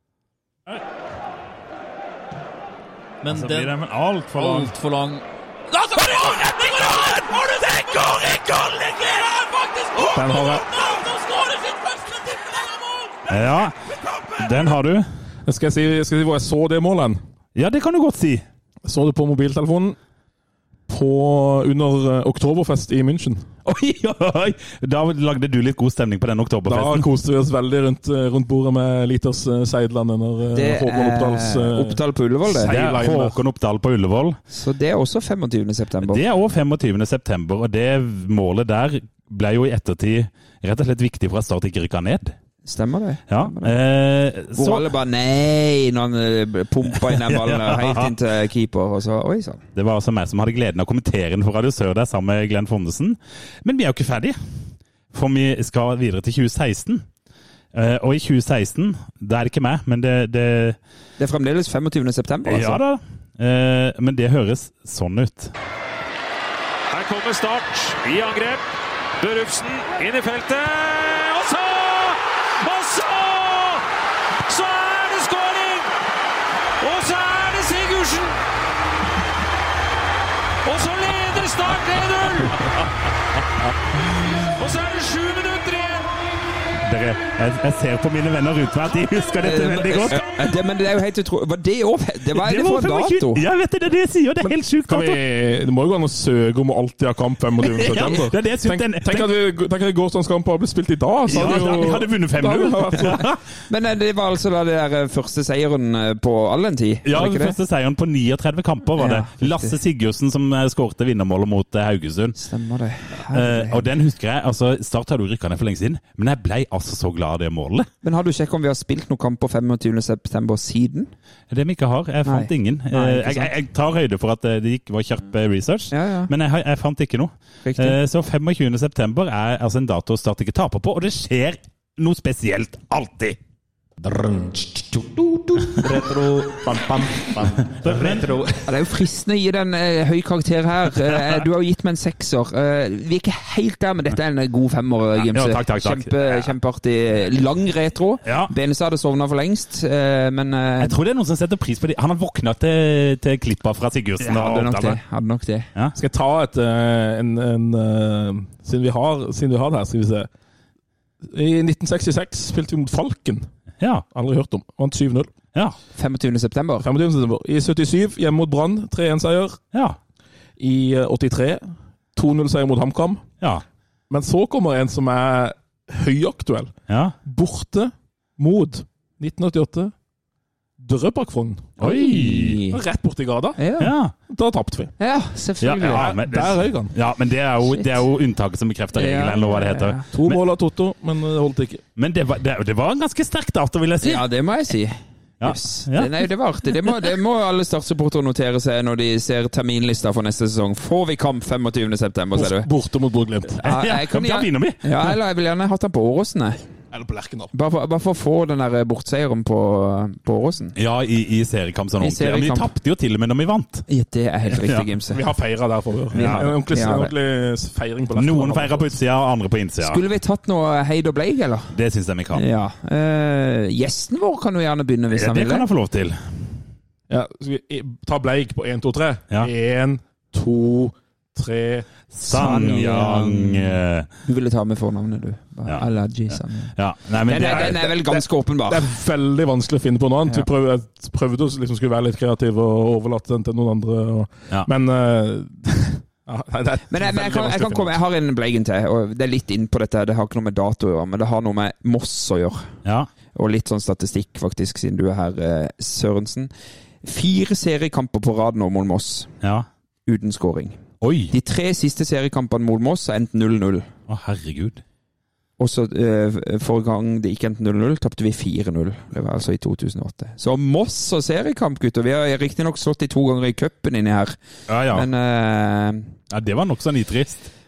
Men altså, den blir det alt for lang. Alt for lang. La oss gå i gang! Det går i gang! Har du det? Det går i gang! Det er faktisk den har jeg. som skårer sitt første tippelmål! Ja, den har du. Skal jeg si, skal jeg si hvor jeg så det målet? Ja, det kan du godt si. Jeg så det på mobiltelefonen på, under oktoberfest i München. Oi, oi, da lagde du litt god stemning på den oktoberfesten. Da koste vi oss veldig rundt, rundt bordet med liters Seidland under Håkon Oppdals Oppdal på Ullevål, det. Det er Håkon Oppdal på Ullevål. Så det er også femogtyvende september. Det er også femogtyvende september, og det målet der ble jo i ettertid rett og slett viktig for at Start ikke rykket ned. Stemmer det? Ja. Eh, Hvor så, alle bare nei når han pumpa inn den ballen helt inn til keeper, og så oi sann. Det var altså meg som hadde gleden av å kommentere den for Radio Sør der sammen med Glenn Fondesen. Men vi er jo ikke ferdige, for vi skal videre til tjue seksten. Eh, og i tjue seksten, det er det ikke meg, men det... Det, det er fremdeles femogtyvende september, altså? Ja da, eh, men det høres sånn ut. Her kommer Start i angrep. Børufsen inn i feltet, og så... Og så, så er det skåring! Og så er det Sigurdsen! Og så leder Start en null! Og så er det sju minutter igjen! Dere, jeg, jeg ser på mine venner rundt meg at de husker dette veldig godt. Det, men det er jo helt utrolig. Var det òg? Det var det for en dato? Ja, vet du, det er det jeg sier. Det er helt sjukt. Vi, det må jo gå an å søke om å alltid ha kamp femogtyvende september. Ja, det er det jeg synes. Tenk, tenk at, vi, tenk at gårsdagskampen ble spilt i dag. Så ja, hadde vi hadde vunnet fem null. Men det var altså da det der første seieren på all den tid? Ja, den første seieren på niogtretti kamper var det. Ja, Lasse Sigurdsen som skårte vinnermålet mot Haugesund. Stemmer det. Uh, og den husker jeg, altså Start hadde jo rykket ned for lenge siden, men jeg ble altså så glad av det målet. Men har du sjekket om vi har spilt noen kamp på femogtyvende september siden? Det vi ikke har. Jeg fant Nei. ingen. Nei, jeg, jeg, jeg tar høyde for at det ikke var kjapp research, ja, ja. men jeg, jeg fant ikke noe. Uh, så femogtyvende september er altså en dato Start ikke taper på, og det skjer noe spesielt alltid. Retro bam, bam, bam. Retro. Det er jo fristende å gi den uh, høy karakter her. Uh, du har jo gitt meg en sekser. Uh, vi er ikke helt der, men dette er en god femmer, Gimse. Ja, takk, takk, takk. Kjempe, kjempeartig. Lang retro. Ja. Benestad hadde sovnet for lengst, uh, men uh, jeg tror det er noen som setter pris på det. Han har våknet til, til klippa fra Sigurdsen. Ja, hadde nok det. Hadde nok det. Ja. Skal jeg ta et en, en, en siden, vi har, siden vi har det her, skal vi se. I nitten sekstiseks spilte vi mot Falken. Ja. Aldri hørt om. Vant syv null. Ja. femogtyvende september. femogtyvende september. I syttisju hjemme mot Brann, tre en seier. Ja. I åttitre to null seier mot HamKam. Ja. Men så kommer en som er høyaktuell. Ja. Borte mot nitten åttiåtte. Drøbakvogn. Oi! Rett borti gata. Ja. Ja. Da tapte vi. Ja, selvfølgelig. Ja, ja, men det, Der røyk han. Ja, men det er jo, det er jo unntaket som bekrefter regelen, eller hva det heter. To mål av Toto, men det holdt ikke. Men det var, det, det var en ganske sterk dato, vil jeg si. Ja, det må jeg si. Ja. Yes. Ja. Det, nei, det var artig. Det må, det må alle Start-supportere notere seg når de ser terminlista for neste sesong. Får vi kamp femogtyvende september, ser du? Borte mot Bodø-Glimt. Ja, jeg kan, da vinner vi. Ja, eller jeg vil gjerne hatt den på Åråsen. Eller på Lerkendal. Bare, for- bare for å få den der bortseieren på, på Åråsen. Ja, i, i seriekamp sånn I ordentlig. Ja, men vi seriekamp. tapte jo til og med når vi vant. Ja, det er helt riktig, Ja. Gimse. Vi har feira der for Vi har- en ordentlig, vi har en ordentlig feiring på Lerkendal. Noen feirer på utsida, og andre på innsida. Skulle vi tatt noe Heid og Bleik, eller? Det syns jeg vi kan. Ja. Eh, gjesten vår kan jo gjerne begynne hvis Ja, han det vil. kan jeg få lov til. Ja, skal vi ta Bleik på én, to, tre? Ja. én, to, tre Sanyang. Du ville ta med fornavnet, du. Ja. Alaji Sanyang. Ja, nei, men Den, det er- er, den er vel ganske åpenbar. Det er veldig vanskelig å finne på noe annet. Ja. Vi prøvde, jeg prøvde å liksom skulle være litt kreativ og overlate den til noen andre. Og, Ja. Men uh, ja, nei, det er Men, jeg, men jeg, veldig kan, jeg, vanskelig å kan finne. komme, jeg har en Bleigen til, og det er litt inn på dette. Det har ikke noe med dato å gjøre, men det har noe med Moss å gjøre. ja. Og litt sånn statistikk, faktisk, siden du er her, eh, Sørensen. Fire seriekamper på rad nå mot Moss, ja. uten scoring. Oi! De tre siste seriekampene mot Moss er endt null null. Å, herregud. Og så eh, forrige gang det gikk endt null null, tapte vi fire null. Det var altså i to tusen og åtte. Så Moss og seriekamp, gutter. Vi har riktig nok slått de to ganger i cupen inni her. Ja, ja. Men eh, ja det var nokså nitrist.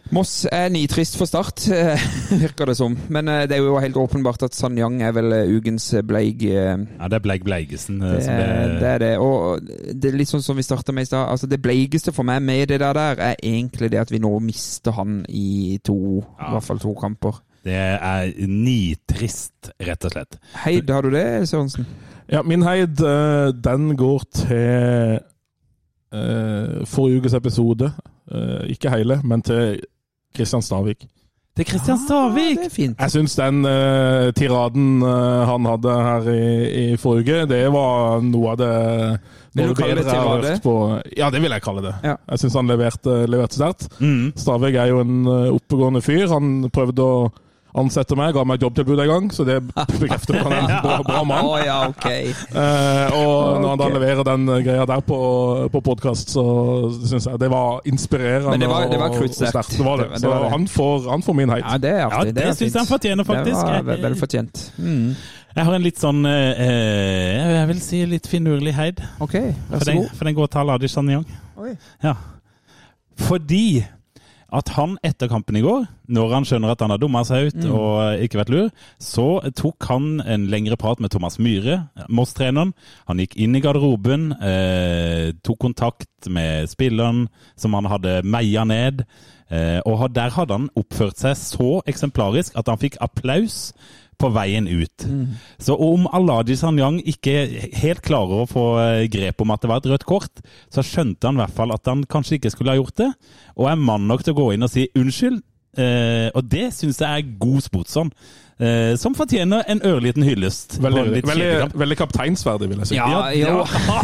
Moss er nitrist for Start, virker det som. Men det er jo helt åpenbart at Sanyang er vel ukens Bleig. Ja, det er Bleig Bleigesen. Det, det... det er det. Og det er litt sånn som vi startet med i stad. Altså, det bleigeste for meg med det der, der er egentlig det at vi nå mister han i to, ja. I hvert fall to kamper. Det er nitrist, rett og slett. Heid, har du det, Sørensen? Ja, min heid, den går til uh, forrige ukes episode. Uh, ikke hele, men til Kristian Stavik. Det er Kristian Stavik! Ah, det er fint. Jeg synes den uh, tiraden uh, han hadde her i, i forrige, det var noe av det... Vil du kalle det tirade? På, ja, det vil jeg kalle det. Ja. Jeg synes han leverte, leverte sterkt. Mm. Stavik er jo en oppegående fyr. Han prøvde å ansette meg, ga meg et jobbtilbud en gang, så det bekrefter at han er en bra, bra mann. Oh, ja, okay. uh, og når han da leverer den greia der på, på podcast, så synes jeg det var inspirerende. Men det var, det var og, og sterkt. Det var det. Så han får, han får min heit. Ja, det er artig. Ja, det, det synes jeg han fortjener, faktisk. Det var vel fortjent. Mm. Jeg har en litt sånn, eh, jeg vil si litt finurlig heid. Ok, vær så god. For den går til Aladi Sanyang. Oi. Ja. Fordi at han etter kampen i går, når han skjønner at han har dummet seg ut mm. og ikke vært lur, så tok han en lengre prat med Thomas Myhre, Moss-treneren. Han gikk inn i garderoben, eh, tok kontakt med spilleren som han hadde meia ned, eh, og der hadde han oppført seg så eksemplarisk at han fikk applaus på veien ut. Mm. Så om Aladi Sanyang ikke helt klarer å få grep om at det var et rødt kort, så skjønte han i hvert fall at han kanskje ikke skulle ha gjort det, og er mann nok til å gå inn og si unnskyld, eh, og det synes jeg er god sportsånd, eh, som fortjener en ørliten hyllest. Veldig, veldig, veldig kapteinsverdig, vil jeg si. Ja, ja.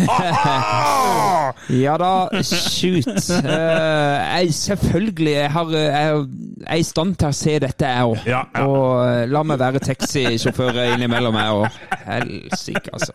Ja da, shoot. Uh, jeg, selvfølgelig, jeg, har, jeg, jeg er i stand til å se dette jeg også. Ja, ja. Og uh, la meg være taxisjåfør innimellom jeg også. Helsike, altså.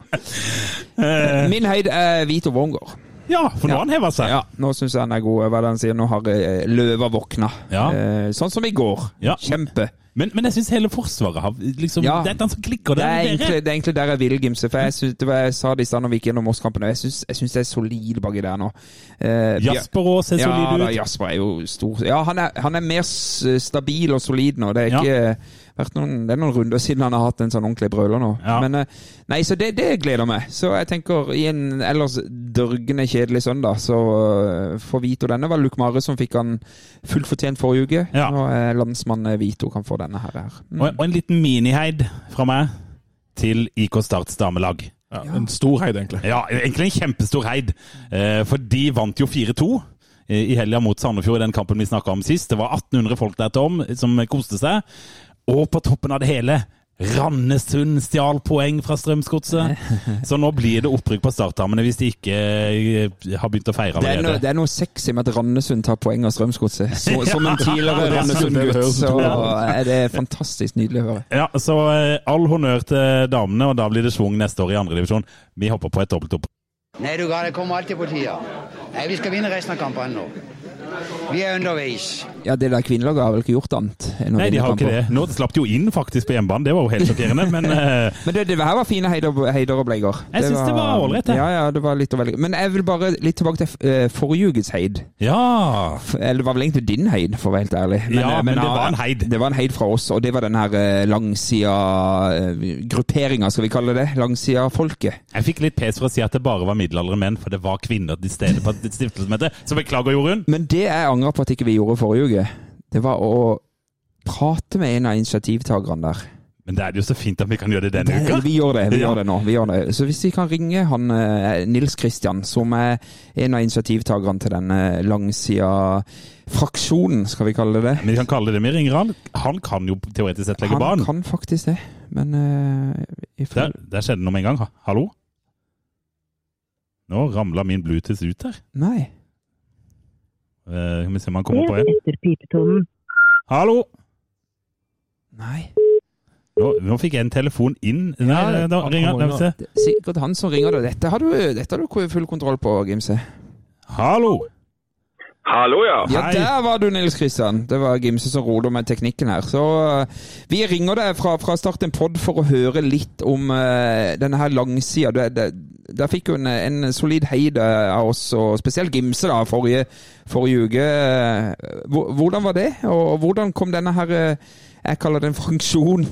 Uh, Min heid er Vito Wormgård. Ja, for nå har han hevet seg. Ja, nå synes jeg han er god. Hva er det han sier? Nå har løva våkna. Ja. Uh, sånn som i går. Ja. Kjempe. Men, men jeg synes hele forsvaret har liksom, ja, det er den som klikker. Det er, egentlig, det er egentlig der jeg vil, Gimse. For jeg, synes, det var, jeg sa det i stedet når vi gikk gjennom Moss-kampen, jeg synes, jeg synes det er solid baki der nå. Uh, Jasper også ser ja, solid ut. Ja, Jasper er jo stor. Ja, han er, han er mer stabil og solid nå. Det er ikke... Ja. Vært noen, det er noen runder siden han har hatt en sånn ordentlig brøler nå. Ja. Men nei, så det, det gleder meg. Så jeg tenker, i en ellers dørgende kjedelig søndag, så uh, får Vito denne. Var Luke Mare som fikk han fullt fortjent forrige uke. Ja. Og uh, landsmann Vito kan få denne her. Mm. Og, og en liten miniheid fra meg til I K Starts damelag. Ja, en stor heid, egentlig. Ja, egentlig en kjempestor heid. Uh, for de vant jo fire to i helga mot Sandefjord i den kampen vi snakket om sist. Det var atten hundre folk der, Tom, som koste seg. Og på toppen av det hele, Randesund stjal poeng fra Strømsgodset. Så nå blir det opprykk på starttarmene hvis de ikke har begynt å feire allerede. Det er noe, det er noe sexy med at Randesund tar poeng av Strømsgodset. Så, som en tidligere Randesund-gutt, så er det fantastisk nydelig å høre. Ja, så all honnør til damene, og da blir det svung neste år i andre divisjon. Vi hopper på et dobbelt opp. Nei, du ga det kommer alltid på tida. Nei, vi skal vinne resten av kampen nå. Vi er underveis. Ja, det der kvinnelaget har vel ikke gjort annet. Nei, de har ikke det. Nå slapp de jo inn faktisk på hjemmebane. Det var jo helt sjokkerende, men... Uh... men det, det her var fine heider, heider og bleiger. Jeg synes det var ålreit, det. Ja, ja, det var litt å velge. Men jeg vil bare litt tilbake til uh, forrige ukes heid. Ja! Eller det var vel egentlig din heid, for å være helt ærlig. Men, ja, men, men det var en heid. Det var en heid fra oss, og det var den her uh, langsida uh, grupperinga, skal vi kalle det. Langsida folket. Jeg fikk litt pes for å si at det bare var middelaldrende menn, for det var kvinner i stedet på et stiftelsesmøte. Så beklager, Jorunn. Men det jeg angrer på at ikke vi gjorde forrige uke, det var å prate med en av initiativtagerne der. Men det er jo så fint at vi kan gjøre det denne det, uka. Vi gjør det, vi ja. gjør det nå. Vi gjør det. Så hvis vi kan ringe han Nils Kristian, som er en av initiativtagerne til denne langsida fraksjonen, skal vi kalle det. Vi kan kalle det, vi ringer han. Han kan jo teoretisk sett legge barn. Han kan faktisk det, men... Uh, der, der skjedde noe med en gang. Hallo? Nå ramlet min Bluetooth ut her. Nei. Uh, kan vi se om han kommer på en. Hallo? Nei. Nå, nå fikk jeg en telefon inn. Nei, ja, da ringer han. Det er sikkert han som ringer deg. Dette har du, dette har du full kontroll på, Gimse. Hallo? Hallo, ja. Ja, der var du, Nils Kristian. Det var Gimse som roder med teknikken her. Så uh, vi ringer deg fra, fra start en podd for å høre litt om uh, denne her langsida. Det, det, der fikk jo en, en solid heid av oss, og spesielt Gimse da, forrige, forrige uke. Hvordan var det? Og hvordan kom denne her, jeg kaller det en funksjon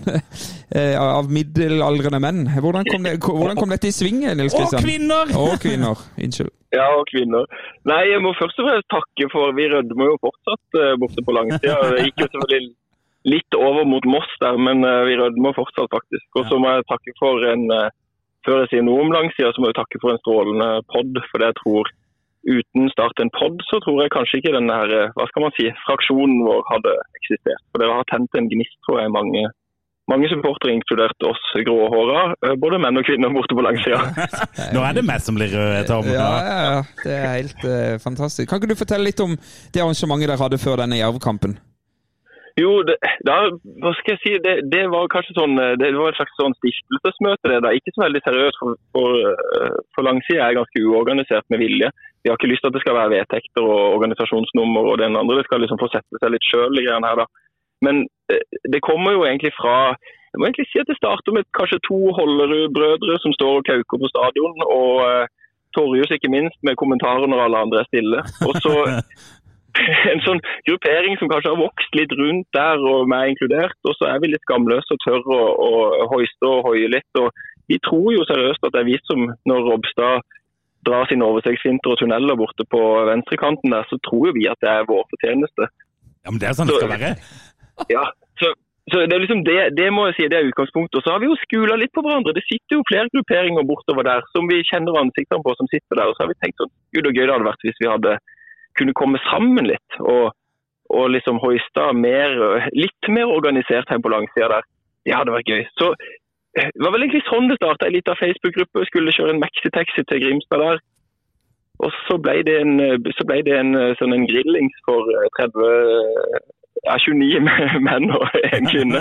av middelaldrende menn? Hvordan kom, det, hvordan kom dette i svingen, Nils Kristian? Og kvinner! Og kvinner, unnskyld. Ja, og kvinner. Nei, jeg må først og fremst takke for, vi rødmer jo fortsatt borte på langsida. Det gikk jo selvfølgelig litt over mot Moss der, men vi rødmer fortsatt faktisk. Og så må jeg takke for en, før jeg sier noe om langsida, så må jeg takke for en strålende podd, for det jeg tror, uten start en podd, så tror jeg kanskje ikke denne her, hva skal man si, fraksjonen vår hadde eksistert. For dere har tent en gnist, tror jeg, mange, mange supportere, inkludert oss gråhåra, både menn og kvinner borte på langsida. Nå er det meg som blir rød, Tom. Ja, ja, ja, det er helt uh, fantastisk. Kan ikke du fortelle litt om det arrangementet dere hadde før denne Jerv-kampen? Jo, det, da, hva skal jeg si, det, det var kanskje sånn, det var et slags sånn stiftelsesmøte det da, ikke så veldig seriøst, for, for, for langsiden er ganske uorganisert med vilje. Vi har ikke lyst til at det skal være vedtekter og organisasjonsnummer og den andre, det skal liksom få sette seg litt selv i greien her da. Men det kommer jo egentlig fra, jeg må egentlig si at det starter med kanskje to Hollerud-brødre som står og kauker på stadion, og uh, Torjus ikke minst med kommentarer når alle andre er stille. Og så en sånn gruppering som kanskje har vokst litt rundt der og meg inkludert, og så er vi litt skamløse og tør å, å hoiste og hoie litt, og vi tror jo seriøst at det er vi som, når Robstad drar sine overstegsfinter og tunneler borte på venstrekanten der, så tror jo vi at det er vår fortjeneste. Ja, men det er sånn det skal være. Ja, så, så det er liksom det, det må jeg si, det er utgangspunktet, og så har vi jo skulet litt på hverandre. Det sitter jo flere grupperinger bortover der, som vi kjenner ansiktene på, som sitter der, og så har vi tenkt sånn, gud og gøy det hadde vært hvis vi hadde kunne komme sammen litt og, og liksom hoista mer, litt mer organisert her på langsida der. Det hadde vært gøy. Så det var vel egentlig sånn det startet, en liten Facebook-gruppe, skulle kjøre en maxi-taxi til Grimstad der. Og så ble det en, så ble det en, sånn en grillings for tretti, ja, tjueni menn og en kvinne.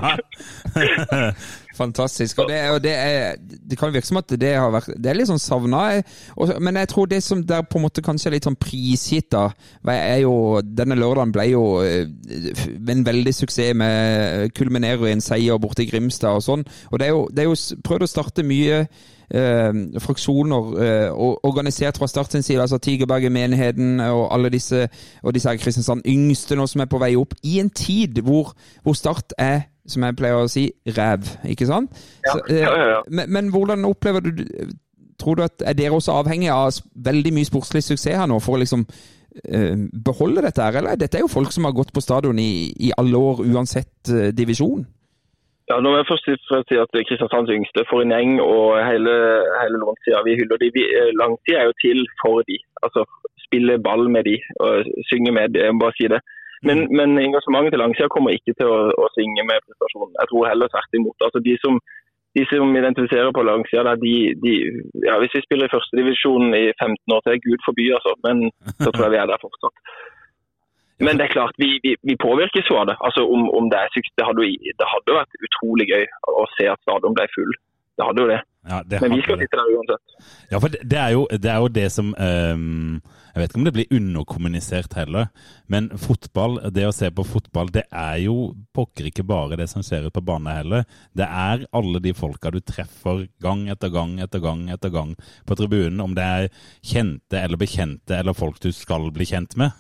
Fantastisk. Og det, og det, er, det kan virke som at det har vært, det er litt sånn savnet, men jeg tror det som der på en måte kanskje er litt sånn prisgitt da, er jo, denne lørdagen ble jo en veldig suksess med kulminerer i en seier borte i Grimstad og sånn, og det er jo, det er jo prøvd å starte mye Eh, fraksjoner eh, organisert fra start sin side, altså Tigerberget menigheten og alle disse, og disse her Kristiansand yngste nå som er på vei opp, i en tid hvor, hvor Start er, som jeg pleier å si, ræv, ikke sant? Ja, Så, eh, ja, ja, ja. Men, men hvordan opplever du, tror du at er dere også avhengig av veldig mye sportslig suksess her nå for å liksom eh, beholde dette her, eller dette er jo folk som har gått på stadion i, i alle år uansett eh, divisjon? Ja, nå må jeg først si at Kristiansands yngste får en gjeng, og hele, hele langsida, vi hyller de. Vi, langsida er jo til for de, altså spille ball med de, og synge med de, jeg må bare si det. Men, mm. men engasjementet til langsida kommer ikke til å, å synge med prestasjonen. Jeg tror heller tvert imot. Altså de som, de som identifiserer på langsida, de, de, ja, hvis vi spiller i første divisjon i femten år til, Gud forby, altså, men så tror jeg vi er der fortsatt. Men det er klart, vi, vi, vi påvirkes jo av det. Altså om, om det er suksess, det hadde, det hadde vært utrolig gøy å se at stadion ble full. Det hadde jo det. Ja, det Men vi skal sitte der uansett. Ja, for det, det, er, jo, det er jo det som, um, jeg vet ikke om det blir underkommunisert heller, men fotball, det å se på fotball, det er jo pokker ikke bare det som skjer ut på banen heller. Det er alle de folka du treffer gang etter gang etter gang etter gang på tribunen, om det er kjente eller bekjente eller folk du skal bli kjent med.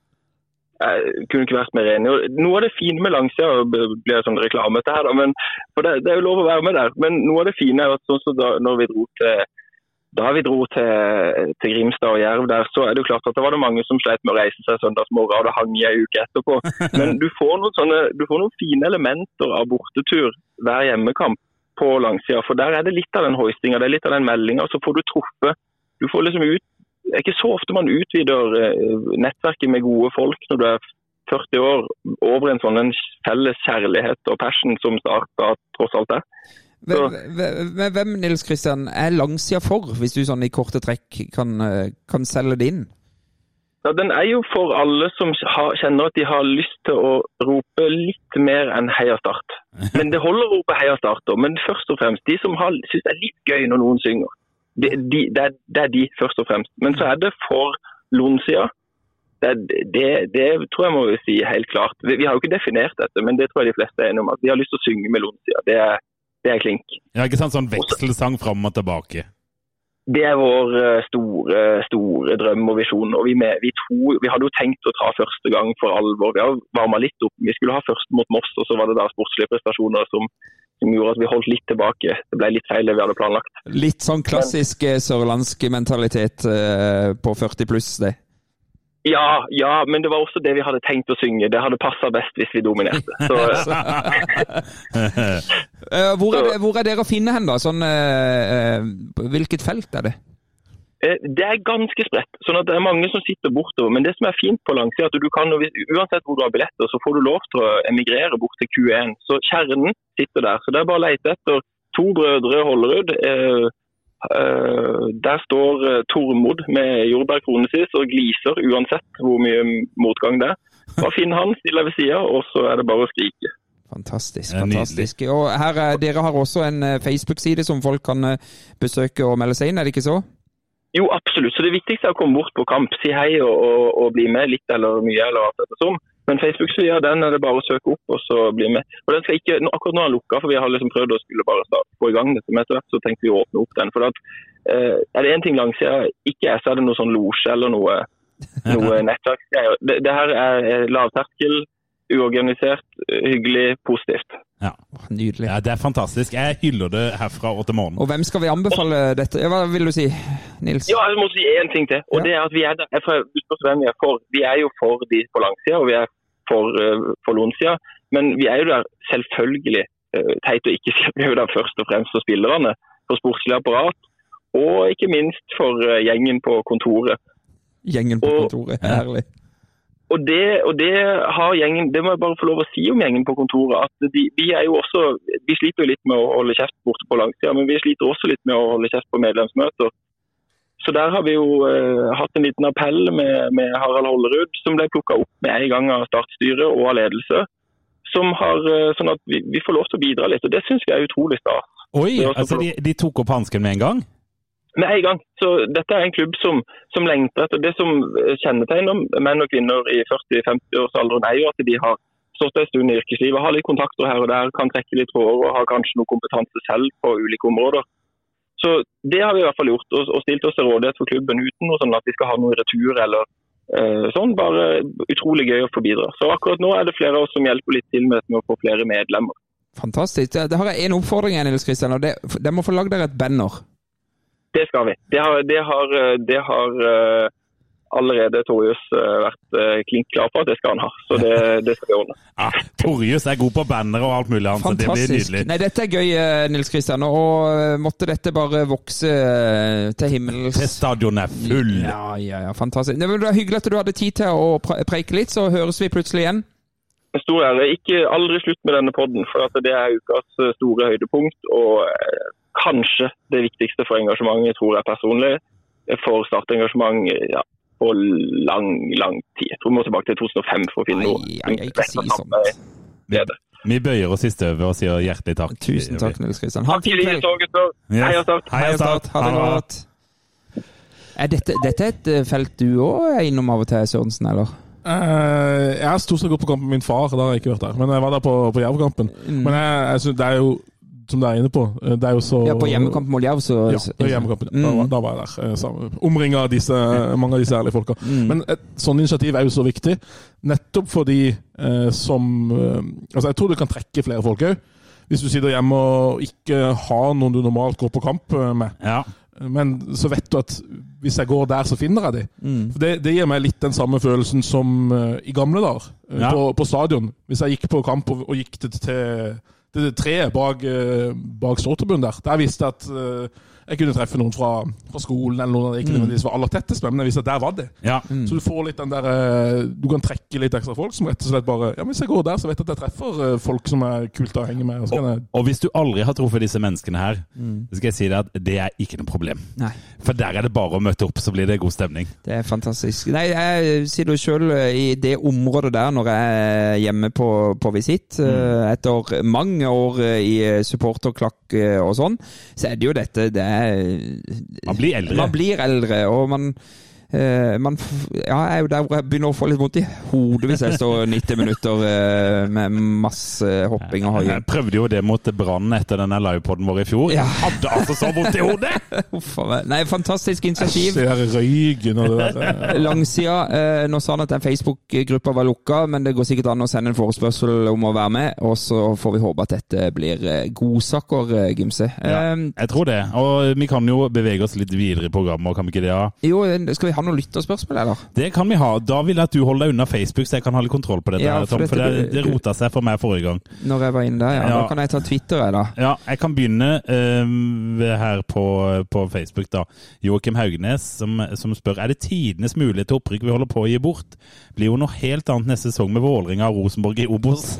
Jeg kunne ikke vært mer enig. Noe av det fine med langsida blir det sånn reklame til her, da, men, for det, det er jo lov å være med der. Men noe av det fine er at sånn som da, når vi dro til, da vi dro til, til Grimstad og Jerv der, så er det jo klart at det var det mange som sleit med å reise seg søndagsmorgen, og det hang i en uke etterpå. Men du får noen, sånne, du får noen fine elementer av bortetur hver hjemmekamp på langsida, for der er det litt av den hoistinga, det er litt av den meldinga, så får du truffet, du får liksom ut. Det er ikke så ofte man utvider nettverket med gode folk når du er førti år over en sånn en felles kjærlighet og passion som Start tross alt er. Hvem, hvem, Nils Kristian, er langsida for, hvis du sånn i korte trekk kan, kan selge det inn? Ja, den er jo for alle som har, kjenner at de har lyst til å rope litt mer enn Heia Start. Men det holder å rope Heia Start, men først og fremst de som har, synes det er litt gøy når noen synger. De, de, det, er, det er de først og fremst. Men så er det for Lonsida. Det, det, det tror jeg må vi si helt klart. Vi, vi har jo ikke definert dette, men det tror jeg de fleste er enige om. At de har lyst til å synge med Lonsida. Det er, det er klink. Ja, ikke sant? Sånn vekselsang fram og tilbake. Det er vår store, store drøm og visjon. Og vi, med, vi, to, vi hadde jo tenkt å ta første gang for alvor. Vi har varmet litt opp. Vi skulle ha første mot Moss, og så var det da sportslige prestasjoner som, som gjorde at vi holdt litt tilbake. Det ble litt feil det vi hadde planlagt. Litt sånn klassisk men, sørlandsk mentalitet uh, på førti pluss, det. Ja, ja, men det var også det vi hadde tenkt å synge. Det hadde passet best hvis vi dominerte. Så, uh, hvor, er det, hvor er dere å finne hen da? Sånn, uh, uh, hvilket felt er det? Uh, det er ganske spredt, sånn at det er mange som sitter bortover. Men det som er fint på langsida, at du kan, uansett hvor du har billetter, så får du lov til å emigrere bort til Q én. Så kjernen sitter der. Så det er bare å lete etter to brødre Hollerud. Uh, Uh, der står uh, Tormod med jordbærkronesis og gliser uansett hvor mye motgang det er. Bare finn han, stiller ved siden, og så er det bare å skrike. Fantastisk, fantastisk. Og her, uh, dere har også en uh, Facebook-side som folk kan uh, besøke og melde seg inn, er det ikke så? Jo, absolutt. Så det viktigste er å komme bort på kamp, si hei og, og, og bli med litt eller mye eller hva det er som. Men Facebook-siden, den er det bare å søke opp og så bli med. Og den skal ikke, akkurat nå er den lukket, for vi har liksom prøvd å skulle bare start, få i gang dette med etter hvert, så tenkte vi å åpne opp den. For at, eh, er det en ting langsiden ikke er, så er det noe sånn losje eller noe, noe nettverk. Det, det her er lavterskel, uorganisert, hyggelig, positivt. Ja, nydelig. Ja, det er fantastisk. Jeg hyller det herfra og til morgen. Og hvem skal vi anbefale dette? Hva vil du si, Nils? Ja, jeg må si en ting til. Og ja. Det er at vi er der. Jeg forstår hvem vi er for. Vi er jo for de på langsida, og vi er for, uh, for lånsida. Men vi er jo der selvfølgelig, uh, teit å ikke si at vi er jo der først og fremst for spillerne, for sportslig apparat, og ikke minst for uh, gjengen på kontoret. Gjengen på og, kontoret, herlig. Og det, og det har gjengen, det må jeg bare få lov å si om gjengen på kontoret, at de, de er jo også, de sliter jo litt med å holde kjeft borte på langsida, men vi sliter også litt med å holde kjeft på medlemsmøter. Så der har vi jo uh, hatt en liten appell med, med Harald Hollerud, som ble plukket opp med en gang av startstyret og av ledelse, som har, uh, sånn at vi, vi får lov til å bidra litt, og det synes vi er utrolig stas. Oi, altså de, de tok opp hansken med en gang? Med en gang. Så dette er en klubb som, som lengter etter det som kjennetegner menn og kvinner i førti-femti års alderen er jo at de har stått en stund i yrkeslivet, har litt kontakter her og der, kan trekke litt tråder og har kanskje noe kompetanse selv på ulike områder. Så det har vi i hvert fall gjort, og, og stilt oss til rådighet for klubben uten noe sånn at vi skal ha noe retur eller uh, sånn, bare utrolig gøy å få bidra. Så akkurat nå er det flere av oss som hjelper litt til med, med å få flere medlemmer. Fantastisk. Det, det har jeg en oppfordring, Nils Kristian, og det, det må få lagd dere et banner. Det skal vi. Det har, det har, det har uh, allerede Torjus uh, vært uh, klink klar på at det skal han ha. Så det, det skal vi ordne. Ja, Torjus er god på banner og alt mulig annet, så det blir nydelig. Nei, dette er gøy, Nils Kristian, og måtte dette bare vokse til himmels. Til stadion er full. Ja, ja, ja, fantastisk. Det var hyggelig at du hadde tid til å preike litt, så høres vi plutselig igjen. En stor ære. Ikke aldri slutt med denne podden, for at det er ukas store høydepunkt, og kanskje det viktigste for engasjementet, tror jeg personlig, for startengasjement ja, på lang, lang tid. Jeg tror vi må tilbake til to tusen og fem for å finne noe. Nei, jeg ikke si sånt. Det er det. Vi bøyer oss i støvet og sier hjertelig takk. Tusen takk, Nils Kristian. Ha en fin kveld. Heia Start. Heia Start. Ha det godt. Er dette, dette er et felt du også er innom av og til, Sørensen, eller? Uh, jeg har stort sett gått på kamp med min far, da har jeg ikke vært der. Men jeg var der på, på Jerv-kampen. Mm. Men jeg, jeg synes det er jo, som du er inne på, det er jo så... Ja, på hjemmekampen mot Jerv, så... Ja, på hjemmekampen. Mm. Da, da var jeg der. Sammen, omringet av disse, mange av disse ærlige folka. Mm. Men et sånn initiativ er jo så viktig, nettopp fordi eh, som... Eh, altså, jeg tror du kan trekke flere folk også. Hvis du sitter hjemme og ikke har noen du normalt går på kamp med. Ja. Men så vet du at hvis jeg går der, så finner jeg de. Mm. For det, det gir meg litt den samme følelsen som uh, i gamle dager, uh, ja. på, på stadion. Hvis jeg gikk på kamp og, og gikk til, til, til det treet bak, uh, bak Ståltribunen der, der visste jeg at uh, jeg kunne treffe noen fra, fra skolen, eller noen jeg ikke nødvendigvis var aller tettest med, men jeg visste at der var det. Ja. Mm. Så du får litt den der, du kan trekke litt ekstra folk som rett og slett bare, ja, hvis jeg går der, så vet jeg at jeg treffer folk som er kult å henge med. Og, og, jeg... og hvis du aldri har truffet disse menneskene her, mm. så skal jeg si deg at det er ikke noe problem. Nei. For der er det bare å møte opp, så blir det god stemning. Det er fantastisk. Nei, jeg sier jo selv i det området der, når jeg er hjemme på, på visitt, mm. etter mange år i supporterklakk og sånn, så er det jo dette, det er man blir eldre. Man blir eldre, og man Uh, man, ja, jeg er jo der hvor jeg begynner å få litt vondt i hodet hvis jeg står nitti minutter uh, med masse hopping og hoiing. Jeg prøvde jo det mot Brann etter denne livepodden vår i fjor. Ja. Jeg hadde altså så vondt i hodet! Nei, fantastisk initiativ. Jeg ser røygen og det der. Langsida, uh, nå sa han at den Facebook-gruppa var lukka, men det går sikkert an å sende en forespørsel om å være med, og så får vi håpe at dette blir godsaker, Gimse. Ja, jeg tror det, og vi kan jo bevege oss litt videre i programmet, kan vi ikke det? Ja? Jo, skal vi ha noen lytterspørsmål, eller? Det kan vi ha. Da vil jeg at du holder deg unna Facebook, så jeg kan ha litt kontroll på dette, ja, her, Tom, for, for det, det rota seg for meg forrige gang. Når jeg var inne der, ja. ja. Da kan jeg ta Twitter, jeg da. Ja, jeg kan begynne um, her på, på Facebook da. Joakim Haugnes, som, som spør, er det tidenes mulighet til opprykk vi holder på å gi bort? Blir jo noe helt annet neste sesong med Vålerenga og Rosenborg i Obos.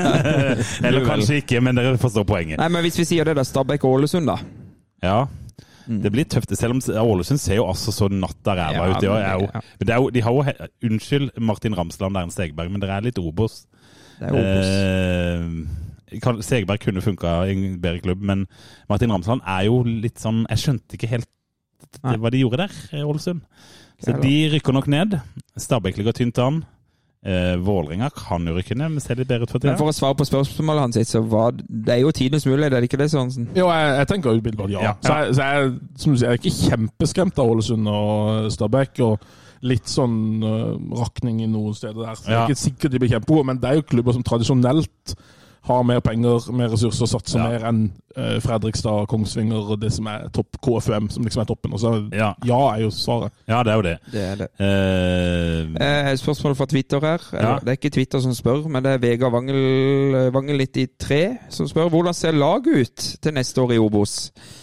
Eller kanskje ikke, men dere forstår poenget. Nei, men hvis vi sier det da, Stabæk og Ålesund da? Ja. Det blir tøft, selv om Ålesund ser jo altså så natta ræva ja, ut. Det er jo, men det er jo, de har jo, unnskyld Martin Ramsland, det er en Stegberg, men det er litt Obos. Det er Obos. Eh, Stegberg kunne funket i en bedre klubb, men Martin Ramsland er jo litt sånn, jeg skjønte ikke helt det, hva de gjorde der, Ålesund. Så de rykker nok ned. Stabæk ligger tynt an. Eh, Vålerenga kan jo rykke ned, men ser litt bedre ut for det. Men for å svare på spørsmålet hans, så var det er jo tidens mulighet, er det ikke det sånn? Jo, jeg, jeg tenker jo bildet, ja. ja. Så, jeg, så jeg, som du sier, jeg er ikke kjempeskremt av Ålesund og Stabæk, og litt sånn uh, rakning i noen steder der. Så ja. Det er ikke sikkert de blir kjempegode, men det er jo klubber som tradisjonelt har mer penger, mer ressurser, satser ja. Mer enn uh, Fredrikstad, Kongsvinger og det som er topp K F U M, som liksom er toppen. Og så ja. Ja er jo svaret. Ja, det er jo det. Det er det. Uh, eh, spørsmål fra Twitter her. Ja. Det er ikke Twitter som spør, men det er Vegard Wangel, Wangel litt i tre som spør, hvordan ser laget ut til neste år i Obos?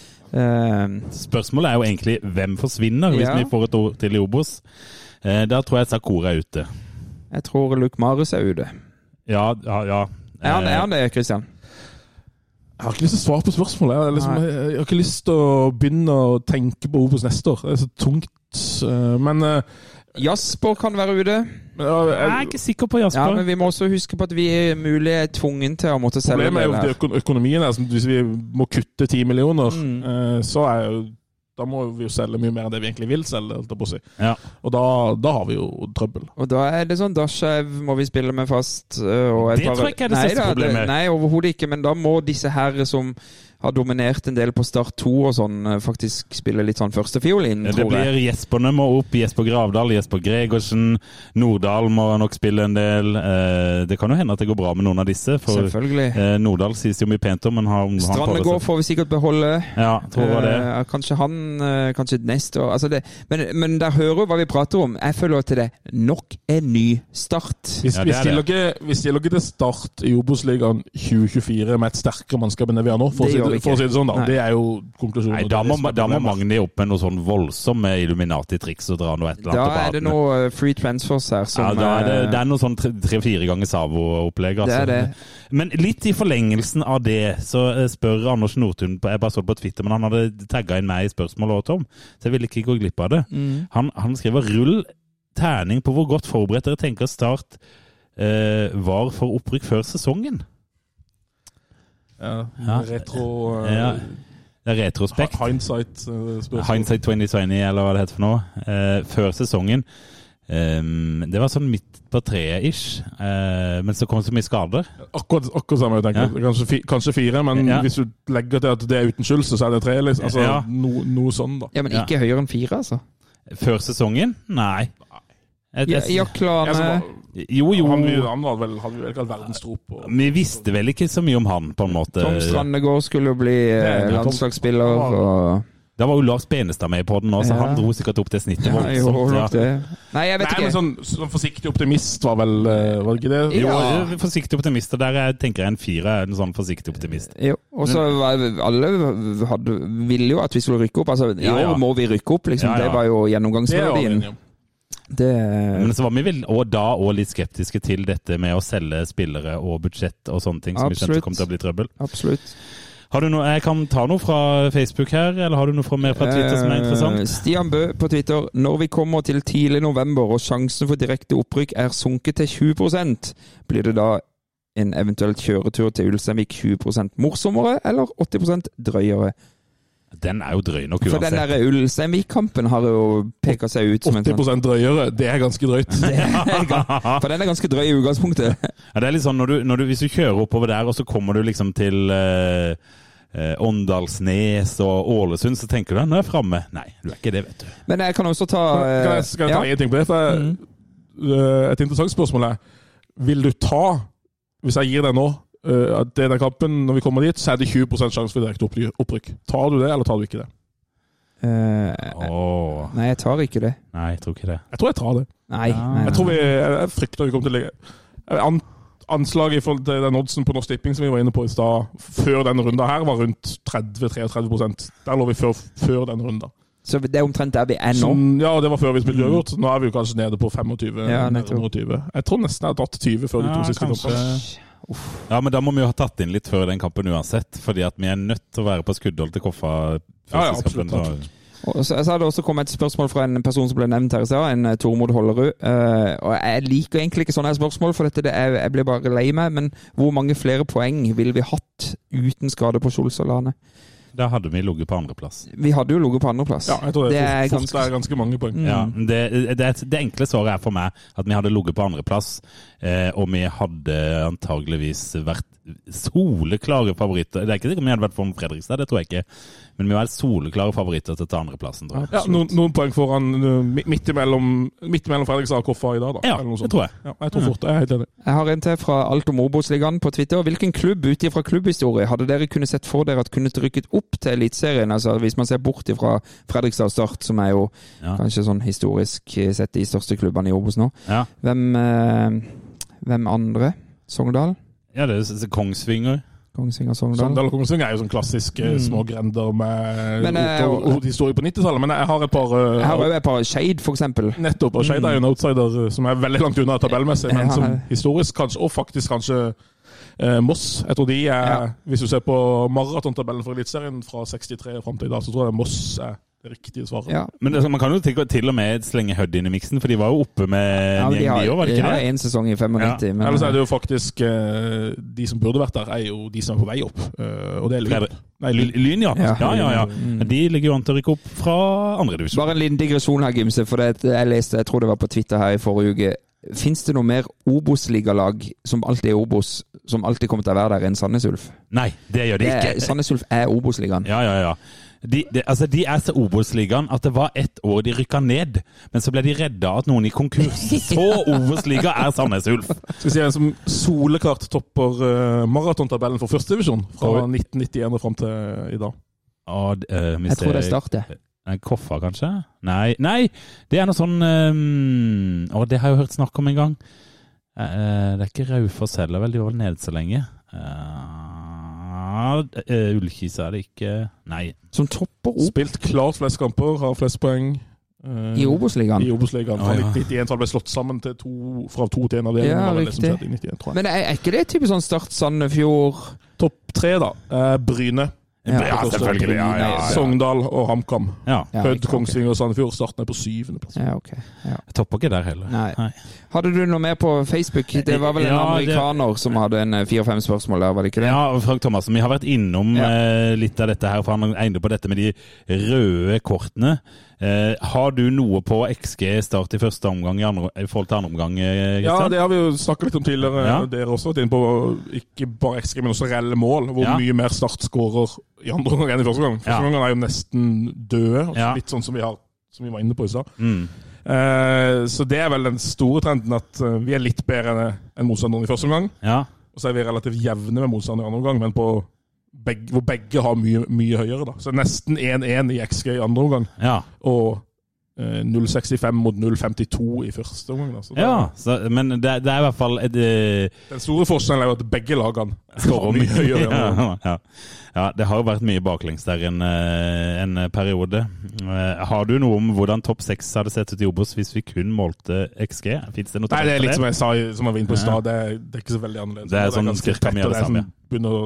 Uh, Spørsmålet er jo egentlig, hvem forsvinner hvis ja. Vi får et år til i Obos? Uh, der tror jeg Sakura er ute. Jeg tror Luke Marius er ute. Ja, ja, ja. Er han, er han det, Kristian? Jeg har ikke lyst til å svare på spørsmålet. Jeg har, liksom, jeg, jeg har ikke lyst til å begynne å tenke på Obos neste år. Det er så tungt. Men Jasper kan være ute. Men, jeg, jeg, jeg er ikke sikker på Jasper. Ja, men vi må også huske på at vi er mulig er tvungen til å måtte selge det. Problemet er jo økonomien her. Hvis vi må kutte ti millioner, mm. så er jo da må vi jo selge mye mer enn det vi egentlig vil selge, på å si. Ja. Og da, da har vi jo trøbbel. Og da er det sånn, Dashev må vi spille med fast. Og det tror jeg ikke er det største problemet. Nei, overhodet ikke, men da må disse her som har dominert en del på Start to og sånn, faktisk spille litt sånn førstefiolin, ja, tror jeg. Det blir Jesperne må opp, Jesper Gravdal, Jesper Gregersen, Nordahl må nok spille en del. Eh, det kan jo hende at det går bra med noen av disse, for selvfølgelig. Eh, Nordahl sies jo mye pent om, men har... Strandegård får vi sikkert beholde. Ja, tror jeg det. Eh, kanskje han, eh, kanskje neste år. Altså det, men, men der hører hva vi prater om. Jeg føler til det nok en ny start. Hvis, ja, vi, stiller ikke, vi stiller ikke til start i Obos-ligaen tjue tjuefire med et sterkere mannskap enn det vi har nå, for å si For å si det sånn da, Nei. Det er jo konklusjonen. Nei, da må, da må Magne opp med noe sånn voldsomme Illuminati-triks og dra noe et eller annet. Da er det noe free transfers her som... Ja, da er det, det er noe sånn tre-fire ganger Savo-opplegg. Altså. Det er det. Men litt i forlengelsen av det, så spør Anders Nordtun, jeg bare så det på Twitter, men han hadde tagget inn meg i spørsmålet også, Tom, så jeg ville ikke gå glipp av det. Mm. Han, han skriver, rull terning på hvor godt forberedt dere tenker Start eh, var for opprykk før sesongen. Ja, ja, retro... Uh, ja. Det er retrospekt. Hindsight. Uh, Hindsight twenty twenty, eller hva det heter for noe. Uh, før sesongen. Um, det var sånn midt på treet-ish, uh, men så kom så mye skader. Akkurat, akkurat samme, jeg tenker. Ja. Kanskje, fi, kanskje fire, men ja. Hvis du legger til at det er uten skyld, så er det tre. Liksom. Altså, ja. no, noe sånn da. Ja, men ikke ja. Høyere enn fire, altså. Før sesongen? Nei. Et, et, ja, Jaklane... Jo, jo. Han, han var vel, hadde vel ikke verdenstrop. Og... Vi visste vel ikke så mye om han, på en måte. Tom Strandegård skulle jo bli eh, landslagsspiller. Og... Da var jo Lars Benestad med på den også, så ja. Han dro sikkert opp det snittet. Ja, jo, ja. Det. Nei, jeg vet Nei, ikke. Men sånn, sånn forsiktig optimist var vel, var det ikke det? Jo, ja. Forsiktig optimist, og der jeg tenker jeg en fire er en sånn forsiktig optimist. Jo, og så alle hadde, ville jo at vi skulle rykke opp. Altså, i år ja, ja. Må vi rykke opp, liksom. Ja, ja. Det var jo gjennomgangsverdien. Det... Men så var vi vel og da og litt skeptiske til dette med å selge spillere og budsjett og sånne ting som Absolutt. Vi kjente kom til å bli trøbbel. Absolutt. Har du noe, jeg kan ta noe fra Facebook her, eller har du noe fra, mer fra Twitter som er interessant? Stian Bø på Twitter. Når vi kommer til tidlig november og sjansen for direkte opprykk er sunket til tjue prosent, blir det da en eventuelt kjøretur til Ulsteinvik tjue prosent morsommere eller åtti prosent drøyere? Den er jo drøy nok uansett. For den der Ulsteinvik-kampen har jo peket seg ut som en åtti prosent drøyere, det er ganske drøyt. For den er ganske drøy i utgangspunktet. Ja, det er litt sånn, når du, når du, hvis du kjører oppover der, og så kommer du liksom til eh, eh, Åndalsnes og Ålesund, så tenker du, nå er jeg fremme. Nei, du er ikke det, vet du. Men jeg kan også ta... Eh, kan jeg, skal jeg ta ja. en ting på det? For mm. Et interessant spørsmål er, vil du ta, hvis jeg gir deg nå, Uh, at det er den kampen, når vi kommer dit, så er det tjue prosent sjanse for direkte opprykk. Tar du det, eller tar du ikke det? Uh, oh. Nei, jeg tar ikke det. Nei, jeg tror ikke det. Jeg tror jeg tar det. Nei, ja. nei, nei. Jeg tror vi, jeg frykter vi kommer til å legge an, anslaget i forhold til den oddsen på Norsk Tipping som vi var inne på i stad, før denne runden her, var rundt tretti til tretti prosent. Der lå vi før, før denne runden. Så det er omtrent der vi er nå? Som, ja, det var før vi spilte uavgjort. Nå er vi jo kanskje nede på femogtyve. Ja, tjue. Jeg tror nesten jeg har tatt tyve før de to ja, siste kampene. Uff. Ja, men da må vi jo ha tatt inn litt før den kampen uansett, fordi at vi er nødt til å være på skuddhold til Koffa. Ja, ja, absolutt. absolutt. Og så, så har det også kommet et spørsmål fra en person som ble nevnt her i sted, en Tormod Hollerud. Uh, og jeg liker egentlig ikke sånne spørsmål, for dette, det er, jeg blir bare lei meg, men hvor mange flere poeng ville vi hatt uten skade på Scholz og Lane? Da hadde vi ligget på andreplass. Vi hadde jo ligget på andreplass. Ja, jeg tror det, det er, for, ganske... er ganske mange poeng. Mm. Ja, det, det, det enkle svaret er for meg at vi hadde ligget på andreplass, eh, og vi hadde antageligvis vært soleklare favoritter. Det er ikke sikkert vi hadde vært for Fredrikstad, det tror jeg ikke. Men vi var soleklare favoritter til å ta andreplassen, tror jeg. Ja, noen, noen poeng foran midt imellom, midt imellom Fredrikstad og Koffa i dag, da. Ja, det tror jeg. Ja, jeg tror fort, jeg er helt enig. Jeg har en til fra Alt om Obos-ligaen på Twitter. Hvilken klubb ute fra klubbhistorie hadde dere kunne sett for dere at kunne rykket opp til Elitserien? Altså, hvis man ser bort fra Fredrikstad Start, som er jo ja. kanskje sånn historisk sett de største klubbene i Obos nå. Ja. Hvem, eh, hvem andre? Sogndal? Ja, det er Kongsvinger. Kongsvinger, Sogndal. Sogndal og Kongsvinger er jo sånn klassiske mm. små grender med men, uh, historie på nittitallet, men jeg har et par... Uh, jeg har jo et par Skeid, for eksempel. Nettopp, og Skeid er jo en outsider som er veldig langt unna tabellmessig, men som historisk kanskje, og faktisk kanskje uh, Moss. Jeg tror de er, ja. hvis du ser på maratontabellen for Elitserien fra sekstitre frem til i dag, så tror jeg Moss er det riktige svaret. Ja. Men det, man kan jo til, til og med slenge Hødd inn i miksen, for de var jo oppe med ja, en gjeng de år, var det ikke det? Ja, en sesong i femognitti. Ja. Men... Ellers er det jo faktisk uh, de som burde vært der, er jo de som er på vei opp. Uh, og det er Lyn. Nei, Lyn, Lyn ja. Ja, ja, ja. ja. Mm. De ligger jo an til å rykke opp fra andre divisjon. Bare en liten digresjon her, Gimse, for det, jeg leste, jeg tror det var på Twitter her i forrige uke. Finns det noe mer Obos-ligalag som alltid er Obos, som alltid kommer til å være der enn Sandnes Ulf? Nei, det gjør det ikke. Det, Sandnes Ulf er Obos-ligaen. Ja, ja, ja. De, de, altså de er så Obos-ligaen at det var ett år de rykket ned, men så ble de reddet av at noen i konkurs. Så Obos-liga er Sandnes Ulf. Skal vi si en som soleklart topper uh, maratontabellen for første divisjon fra nitten nittien og frem til i dag. Og, uh, Jeg tror det er Start, det. Koffa, kanskje? Nei, nei, det er noe sånn um, og det har jeg jo hørt snakk om en gang. Uh, det er ikke Raufoss heller, vel, de var vel nede så lenge. Uh, Uh, Ullkis er det ikke. Nei. Som topper opp. Spilt klart flest kamper, har flest poeng. Uh, I Obos-ligaen. I Obos-ligaen. Fra oh, ja. nitten nittien så ble slått sammen til to, fra to til en avdeling. Ja, riktig. I nittien, tror jeg. Men er, er ikke det typisk sånn Start Sandefjord? Topp tre da. Uh, Bryne. Ja, ja selvfølgelig. Ja, ja, ja. Sogndal og HamKam. Ja. Hødd, Kongsvinger og Sandefjord starten er på syvende plass. Ja, ok. Ja. Jeg topper ikke der heller. Nei. Nei. Hadde du noe mer på Facebook? Det var vel en ja, amerikaner det... som hadde en fire-fem spørsmål der, var det ikke det? Ja, Frank Thomassen, vi har vært innom ja. eh, litt av dette her, for han er inne på dette med de røde kortene. Eh, har du noe på X G Start i første omgang i, andre, i forhold til andre omgang? Eh, ja, det har vi jo snakket litt om tidligere. Ja. Dere også vært inne på ikke bare X G, men også reelle mål. Hvor ja. mye mer Start skårer i andre omgang enn i første omgang. Første ja. omgang er jo nesten døde, ja. litt sånn som vi, har, som vi var inne på i stad. Mm. Uh, så det er vel den store trenden at uh, vi er litt bedre enn en motstanderen i første omgang. Ja. Og så er vi relativt jevne med motstanderen i andre omgang, men på begge, hvor begge har mye, mye høyere. Da. Så nesten én én i X G i andre omgang. Ja. Og uh, null komma sekstifem mot null komma femtito i første omgang. Da. Så ja, så, men det, det er i hvert fall et, uh... Den store forskjellen er jo at begge lagene står mye høyere. ja, ja. Ja, det har jo vært mye baklengs der en, en periode. Har du noe om hvordan topp seks hadde sett ut i Obos hvis vi kun målte X G? Finns det noe? Nei, det er litt som jeg sa, som jeg var inne på i stad, det, det er ikke så veldig annerledes. Det er sånn cirka mye av det samme. Begynner å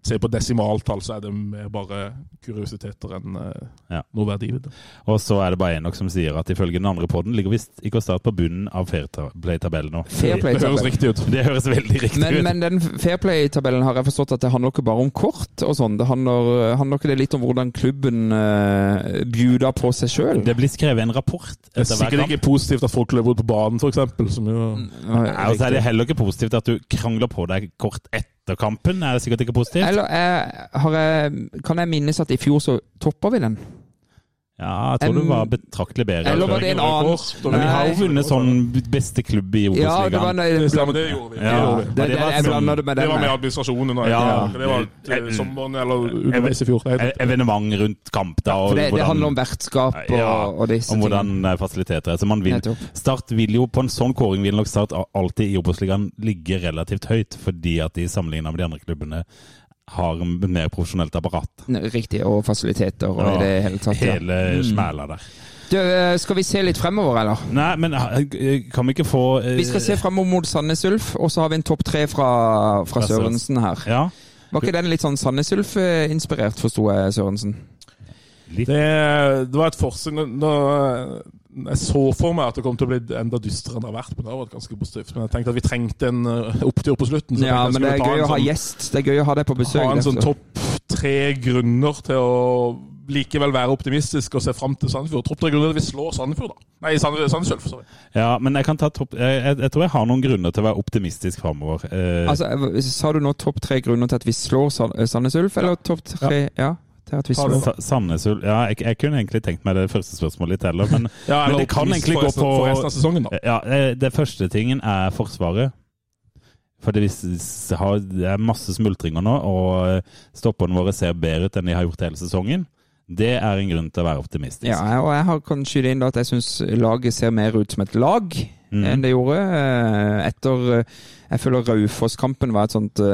se på desimaltall, så er det mer bare kuriositeter enn uh, ja. noe verdi. Og så er det bare en nok som sier at ifølge den andre podden ligger visst ikke Start på bunnen av Fairplay-tabellen nå. Fairplay-tabellen. Det høres riktig ut. Det høres veldig riktig men, ut. Men den Fairplay-tabellen har jeg forstått at det handler ikke bare om kort og sånn. Det handler, handler ikke det litt om hvordan klubben uh, bjuder på seg selv? Det blir skrevet en rapport. Det er sikkert ikke positivt at folk løper ut på banen, for eksempel. Som jo... Ja, altså er det heller ikke positivt at du krangler på deg kort etter kampen. Er det sikkert ikke positivt? Eller jeg, har jeg, kan jeg minnes at i fjor så topper vi den? Ja, jeg tror det var betraktelig bedre. Eller var det en annen? Men vi har jo vunnet sånn beste klubb i Obos-ligaen. Ja, det var, det, det, det gjorde vi. Ja, det, det, det, det, var jeg som, det, med det var med administrasjonen. Ja, ja, det var til sommeren eller underveis i fjor. Evenement rundt kamp da. For det, det handler om vertskap og, ja, og disse om hvordan fasiliteter er. Så man vil, Start vil jo på en sånn kåring vil nok Start alltid i Obos-ligaen ligge relativt høyt, fordi at de sammenlignet med de andre klubbene har en mer profesjonelt apparat. Riktig, og fasiliteter og ja, i det hele tatt. Ja. Hele smæla der. Du, skal vi se litt fremover, eller? Nei, men kan vi ikke få... Uh... Vi skal se fremover mot Sandnes Ulf, og så har vi en topp tre fra, fra Sørensen her. Ja. Var ikke den litt sånn Sandnes Ulf-inspirert, forstod jeg, Sørensen? Det, det var et forsøk når jeg så for meg at det kom til å bli enda dystrere enn det har vært, men det har vært ganske positivt. Men jeg tenkte at vi trengte en opptur på slutten. Ja, men det er gøy å ha sånn, gjest. Det er gøy å ha det på besøk. Ha en sånn topp tre grunner til å likevel være optimistisk og se frem til Sandefjord. Topp tre grunner til at vi slår Sandefjord, da. Nei, Sandnes Ulf, sorry. Ja, men jeg kan ta topp... Jeg, jeg, jeg tror jeg har noen grunner til å være optimistisk fremover. Eh... Altså, sa du nå topp tre grunner til at vi slår Sandnes Ulf, eller topp tre... Ja. Sandnes Ulf, ja, jeg, jeg kunne egentlig tenkt meg det første spørsmålet litt heller, men, ja, men det kan egentlig gå på for resten av sesongen, da. Ja, det første tingen er Forsvaret, for det, har, det er masse smultringer nå, og stopperne våre ser bedre ut enn de har gjort hele sesongen. Det er en grunn til å være optimistisk. Ja, og jeg har kanskje skyld inn da at jeg synes laget ser mer ut som et lag mm. enn det gjorde etter, jeg føler Raufoss-kampen var et sånt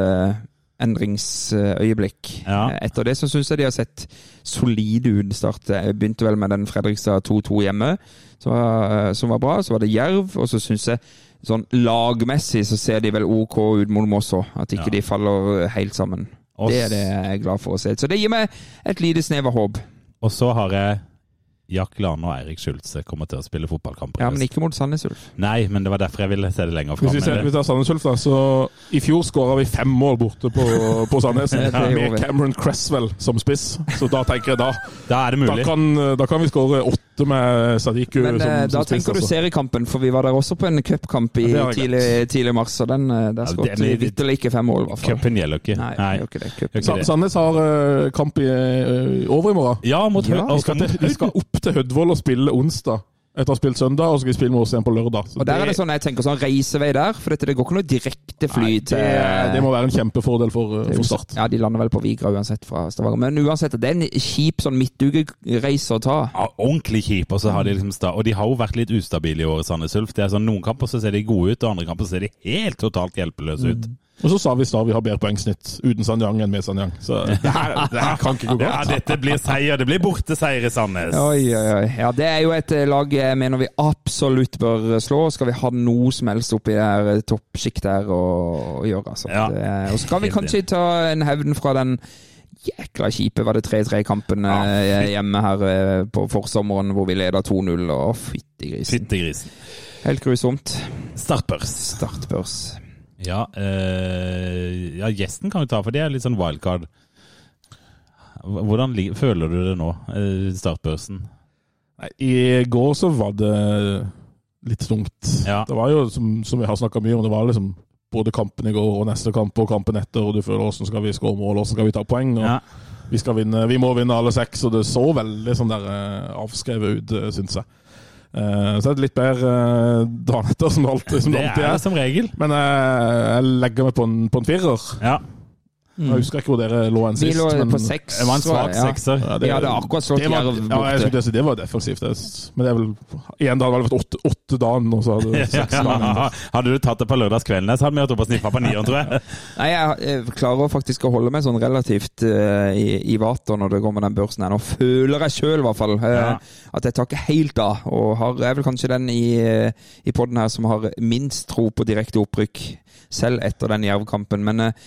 endringsøyeblikk. Ja. Etter det så synes jeg de har sett solide ut start. Jeg begynte vel med den Fredrikstad to to hjemme, som var, som var bra. Så var det Jerv, og så synes jeg sånn lagmessig så ser de vel OK ut mot Moss også, at ikke ja. de faller helt sammen. Oss. Det er det jeg er glad for å se. Så det gir meg et lite snev av håp. Og så har jeg Jack Lane og Eirik Schultze kommer til å spille fotballkamper. Ja, men ikke mot Sandnes Ulf. Nei, men det var derfor jeg ville se det lenger frem. Hvis vi ser vi tar Sandnes Ulf da, så i fjor skåret vi fem mål borte på, på Sandnes, ja, med Cameron Cresswell som spiss. Så da tenker jeg da, da er det mulig. Da kan, da kan vi skåre åtte med Sadiku men, som, som da spiss. Tenker du seriekampen, for vi var der også på en cupkamp i ja, tidlig, tidlig mars, og den, der skåret ja, vi vitterlig ikke fem mål, i hvert fall. Cupen gjelder ikke. Nei, Nei. Ikke det. Cupen. Sa, Sandnes har uh, kamp i uh, over i morgen. Ja, mot ja, vi skal, til, vi skal opp til Hødvold og spille onsdag etter å ha spilt søndag, og så skal vi spille med oss igjen på lørdag. Så og der det, er det sånn, jeg tenker sånn reisevei der, for dette, det går ikke noe direkte fly nei, til... Det, det må være en kjempefordel for, for Start. Ja, de lander vel på Vigra uansett fra Stavanger, men uansett, det er en kjip sånn midtugereise å ta. Ja, ordentlig kjip, og så har de liksom start, og de har jo vært litt ustabile i året, Sandnes Ulf. Det er sånn, noen kamper så ser de gode ut, og andre kamper så ser de helt totalt hjelpeløse ut. Mm. Og så sa vi da vi har bedre poengsnitt uten Sanyang enn med Sanyang. Så det her, det her kan ikke gå godt. Ja, dette blir seier. Det blir borteseier i Sandnes. Oi, oi, oi. Ja, det er jo et lag jeg mener vi absolutt bør slå. Skal vi ha noe som helst oppi der toppsjikt der å gjøre. Altså. Ja. Det, og så kan vi kanskje ta en hevn fra den jækla kjipe, var det tre tre kampen ja, hjemme her på forsommeren hvor vi leder to null, og fytti grisen. Fytti grisen. Helt grusomt. Startbørs. Startbørs. Ja, øh, ja, gjesten kan vi ta, for det er litt sånn wildcard. Hvordan føler du det nå, startbørsen? Nei, i går så var det litt tungt. Ja. Det var jo, som, som vi har snakket mye om, det var liksom både kampen i går og neste kamp og kampen etter, og du føler hvordan skal vi skåre mål, hvordan skal vi ta poeng, og ja. vi, skal vinne, vi må vinne alle seks, og det så veldig sånn der avskrevet ut, synes jeg. Uh, så er det litt bedre uh, dagen etter som det alltid, som det alltid er. Det er som regel. Men uh, jeg legger meg på en, på en firer. Ja. Mm. Jeg husker ikke hvor dere lå en sist. Vi lå men, på seks. Det var en svak ja. sekser. Ja, det, ja, det er akkurat slått Jerv borte. Ja, jeg skulle si det var defensivt. Det, men det er vel igjen, det hadde vel vært åtte, åtte dagen, og så hadde det seks dagen. Hadde du tatt det på lørdagskvelden, så hadde vi hatt opp og sniffet på nieren, tror jeg. Nei, jeg klarer faktisk å holde meg sånn relativt uh, i, i vater når det går med den børsen her. Nå føler jeg selv i hvert fall uh, ja. at jeg tar ikke helt av, og har, er vel kanskje den i, uh, i podden her som har minst tro på direkte opprykk, selv etter den Jerv-kampen. Men uh,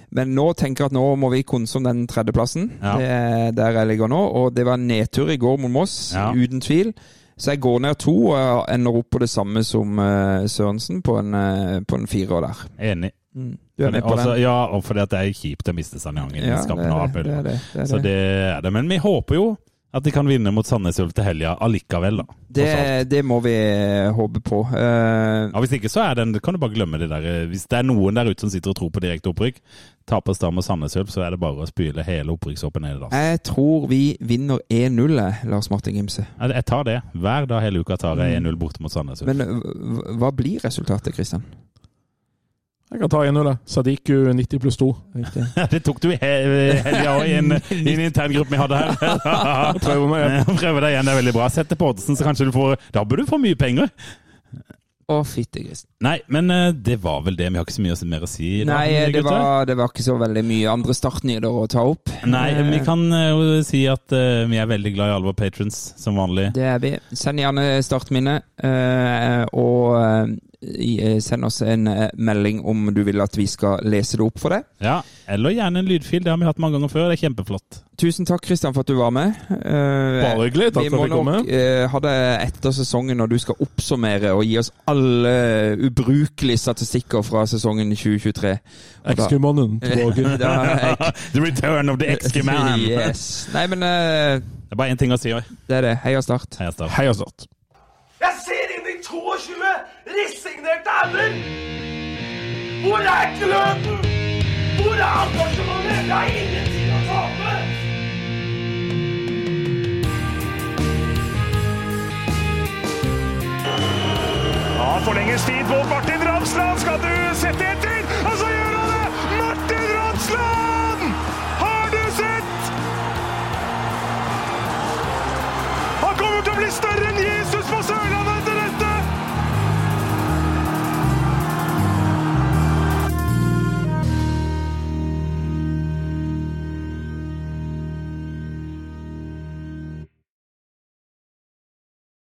Men nå tenker jeg at nå må vi konse om den tredjeplassen. Ja. Det er der jeg ligger nå, og det var en nedtur i går mot Moss, ja. Uten tvil. Så jeg går ned to, og ender opp på det samme som uh, Sørensen på en, uh, på en fire år der. Enig. Mm. Du er med på også, den? Ja, og fordi at det er kjipt å miste Sanjangen. Ja, det, det, det, det, det, så det er det. Men vi håper jo at de kan vinne mot Sandnes Ulf til helga allikevel da. Det, det må vi håpe på. Uh, ja, hvis ikke så er det, kan du bare glemme det der. Hvis det er noen der ute som sitter og tror på direkte opprykk, taper Stad mot Sandnes Ulf, så er det bare å spyle hele opprykkshoppen ned i dag. Jeg tror vi vinner en null, Lars Martin Gimse. Ja, jeg tar det. Hver dag hele uka tar jeg en null borte mot Sandnes Ulf. Men hva blir resultatet, Kristian? Jeg kan ta en null, da. Sadiku nitti pluss to. Det tok du i helga også i en, i en intern gruppe vi hadde her. Prøver meg igjen. Prøver deg igjen, det er veldig bra. Sett det på Oddsen, så kanskje du får... Da bør du få mye penger. Å, fitte grist. Nei, men det var vel det. Vi har ikke så mye mer å si. Nei, det var, det var ikke så veldig mye andre startnyheter å ta opp. Nei, vi kan jo si at uh, vi er veldig glad i alle våre patrons, som vanlig. Det er vi. Send gjerne startminne, uh, og... Uh, send oss en melding om du vil at vi skal lese det opp for deg. Ja, eller gjerne en lydfil. Det har vi hatt mange ganger før. Det er kjempeflott. Tusen takk, Kristian, for at du var med. Bare hyggelig. Takk for at du kom med. Vi må nok ha det etter sesongen når du skal oppsummere og gi oss alle ubrukelige statistikker fra sesongen tjue tjuetre. X Q-mannen tilbake. The return of the X Q-man. Yes. Nei, men... Uh, det er bare en ting å si. Det er det. Heia Start. Heia Start. Heia Start. Jeg ser inn i tjueto resignerte ender! Hvor er gløden? Hvor er engasjementet? Det er ingenting å tape! Ja, forlenges tid på Martin Ramsland. Skal du sette etter? Og så gjør han det! Martin Ramsland!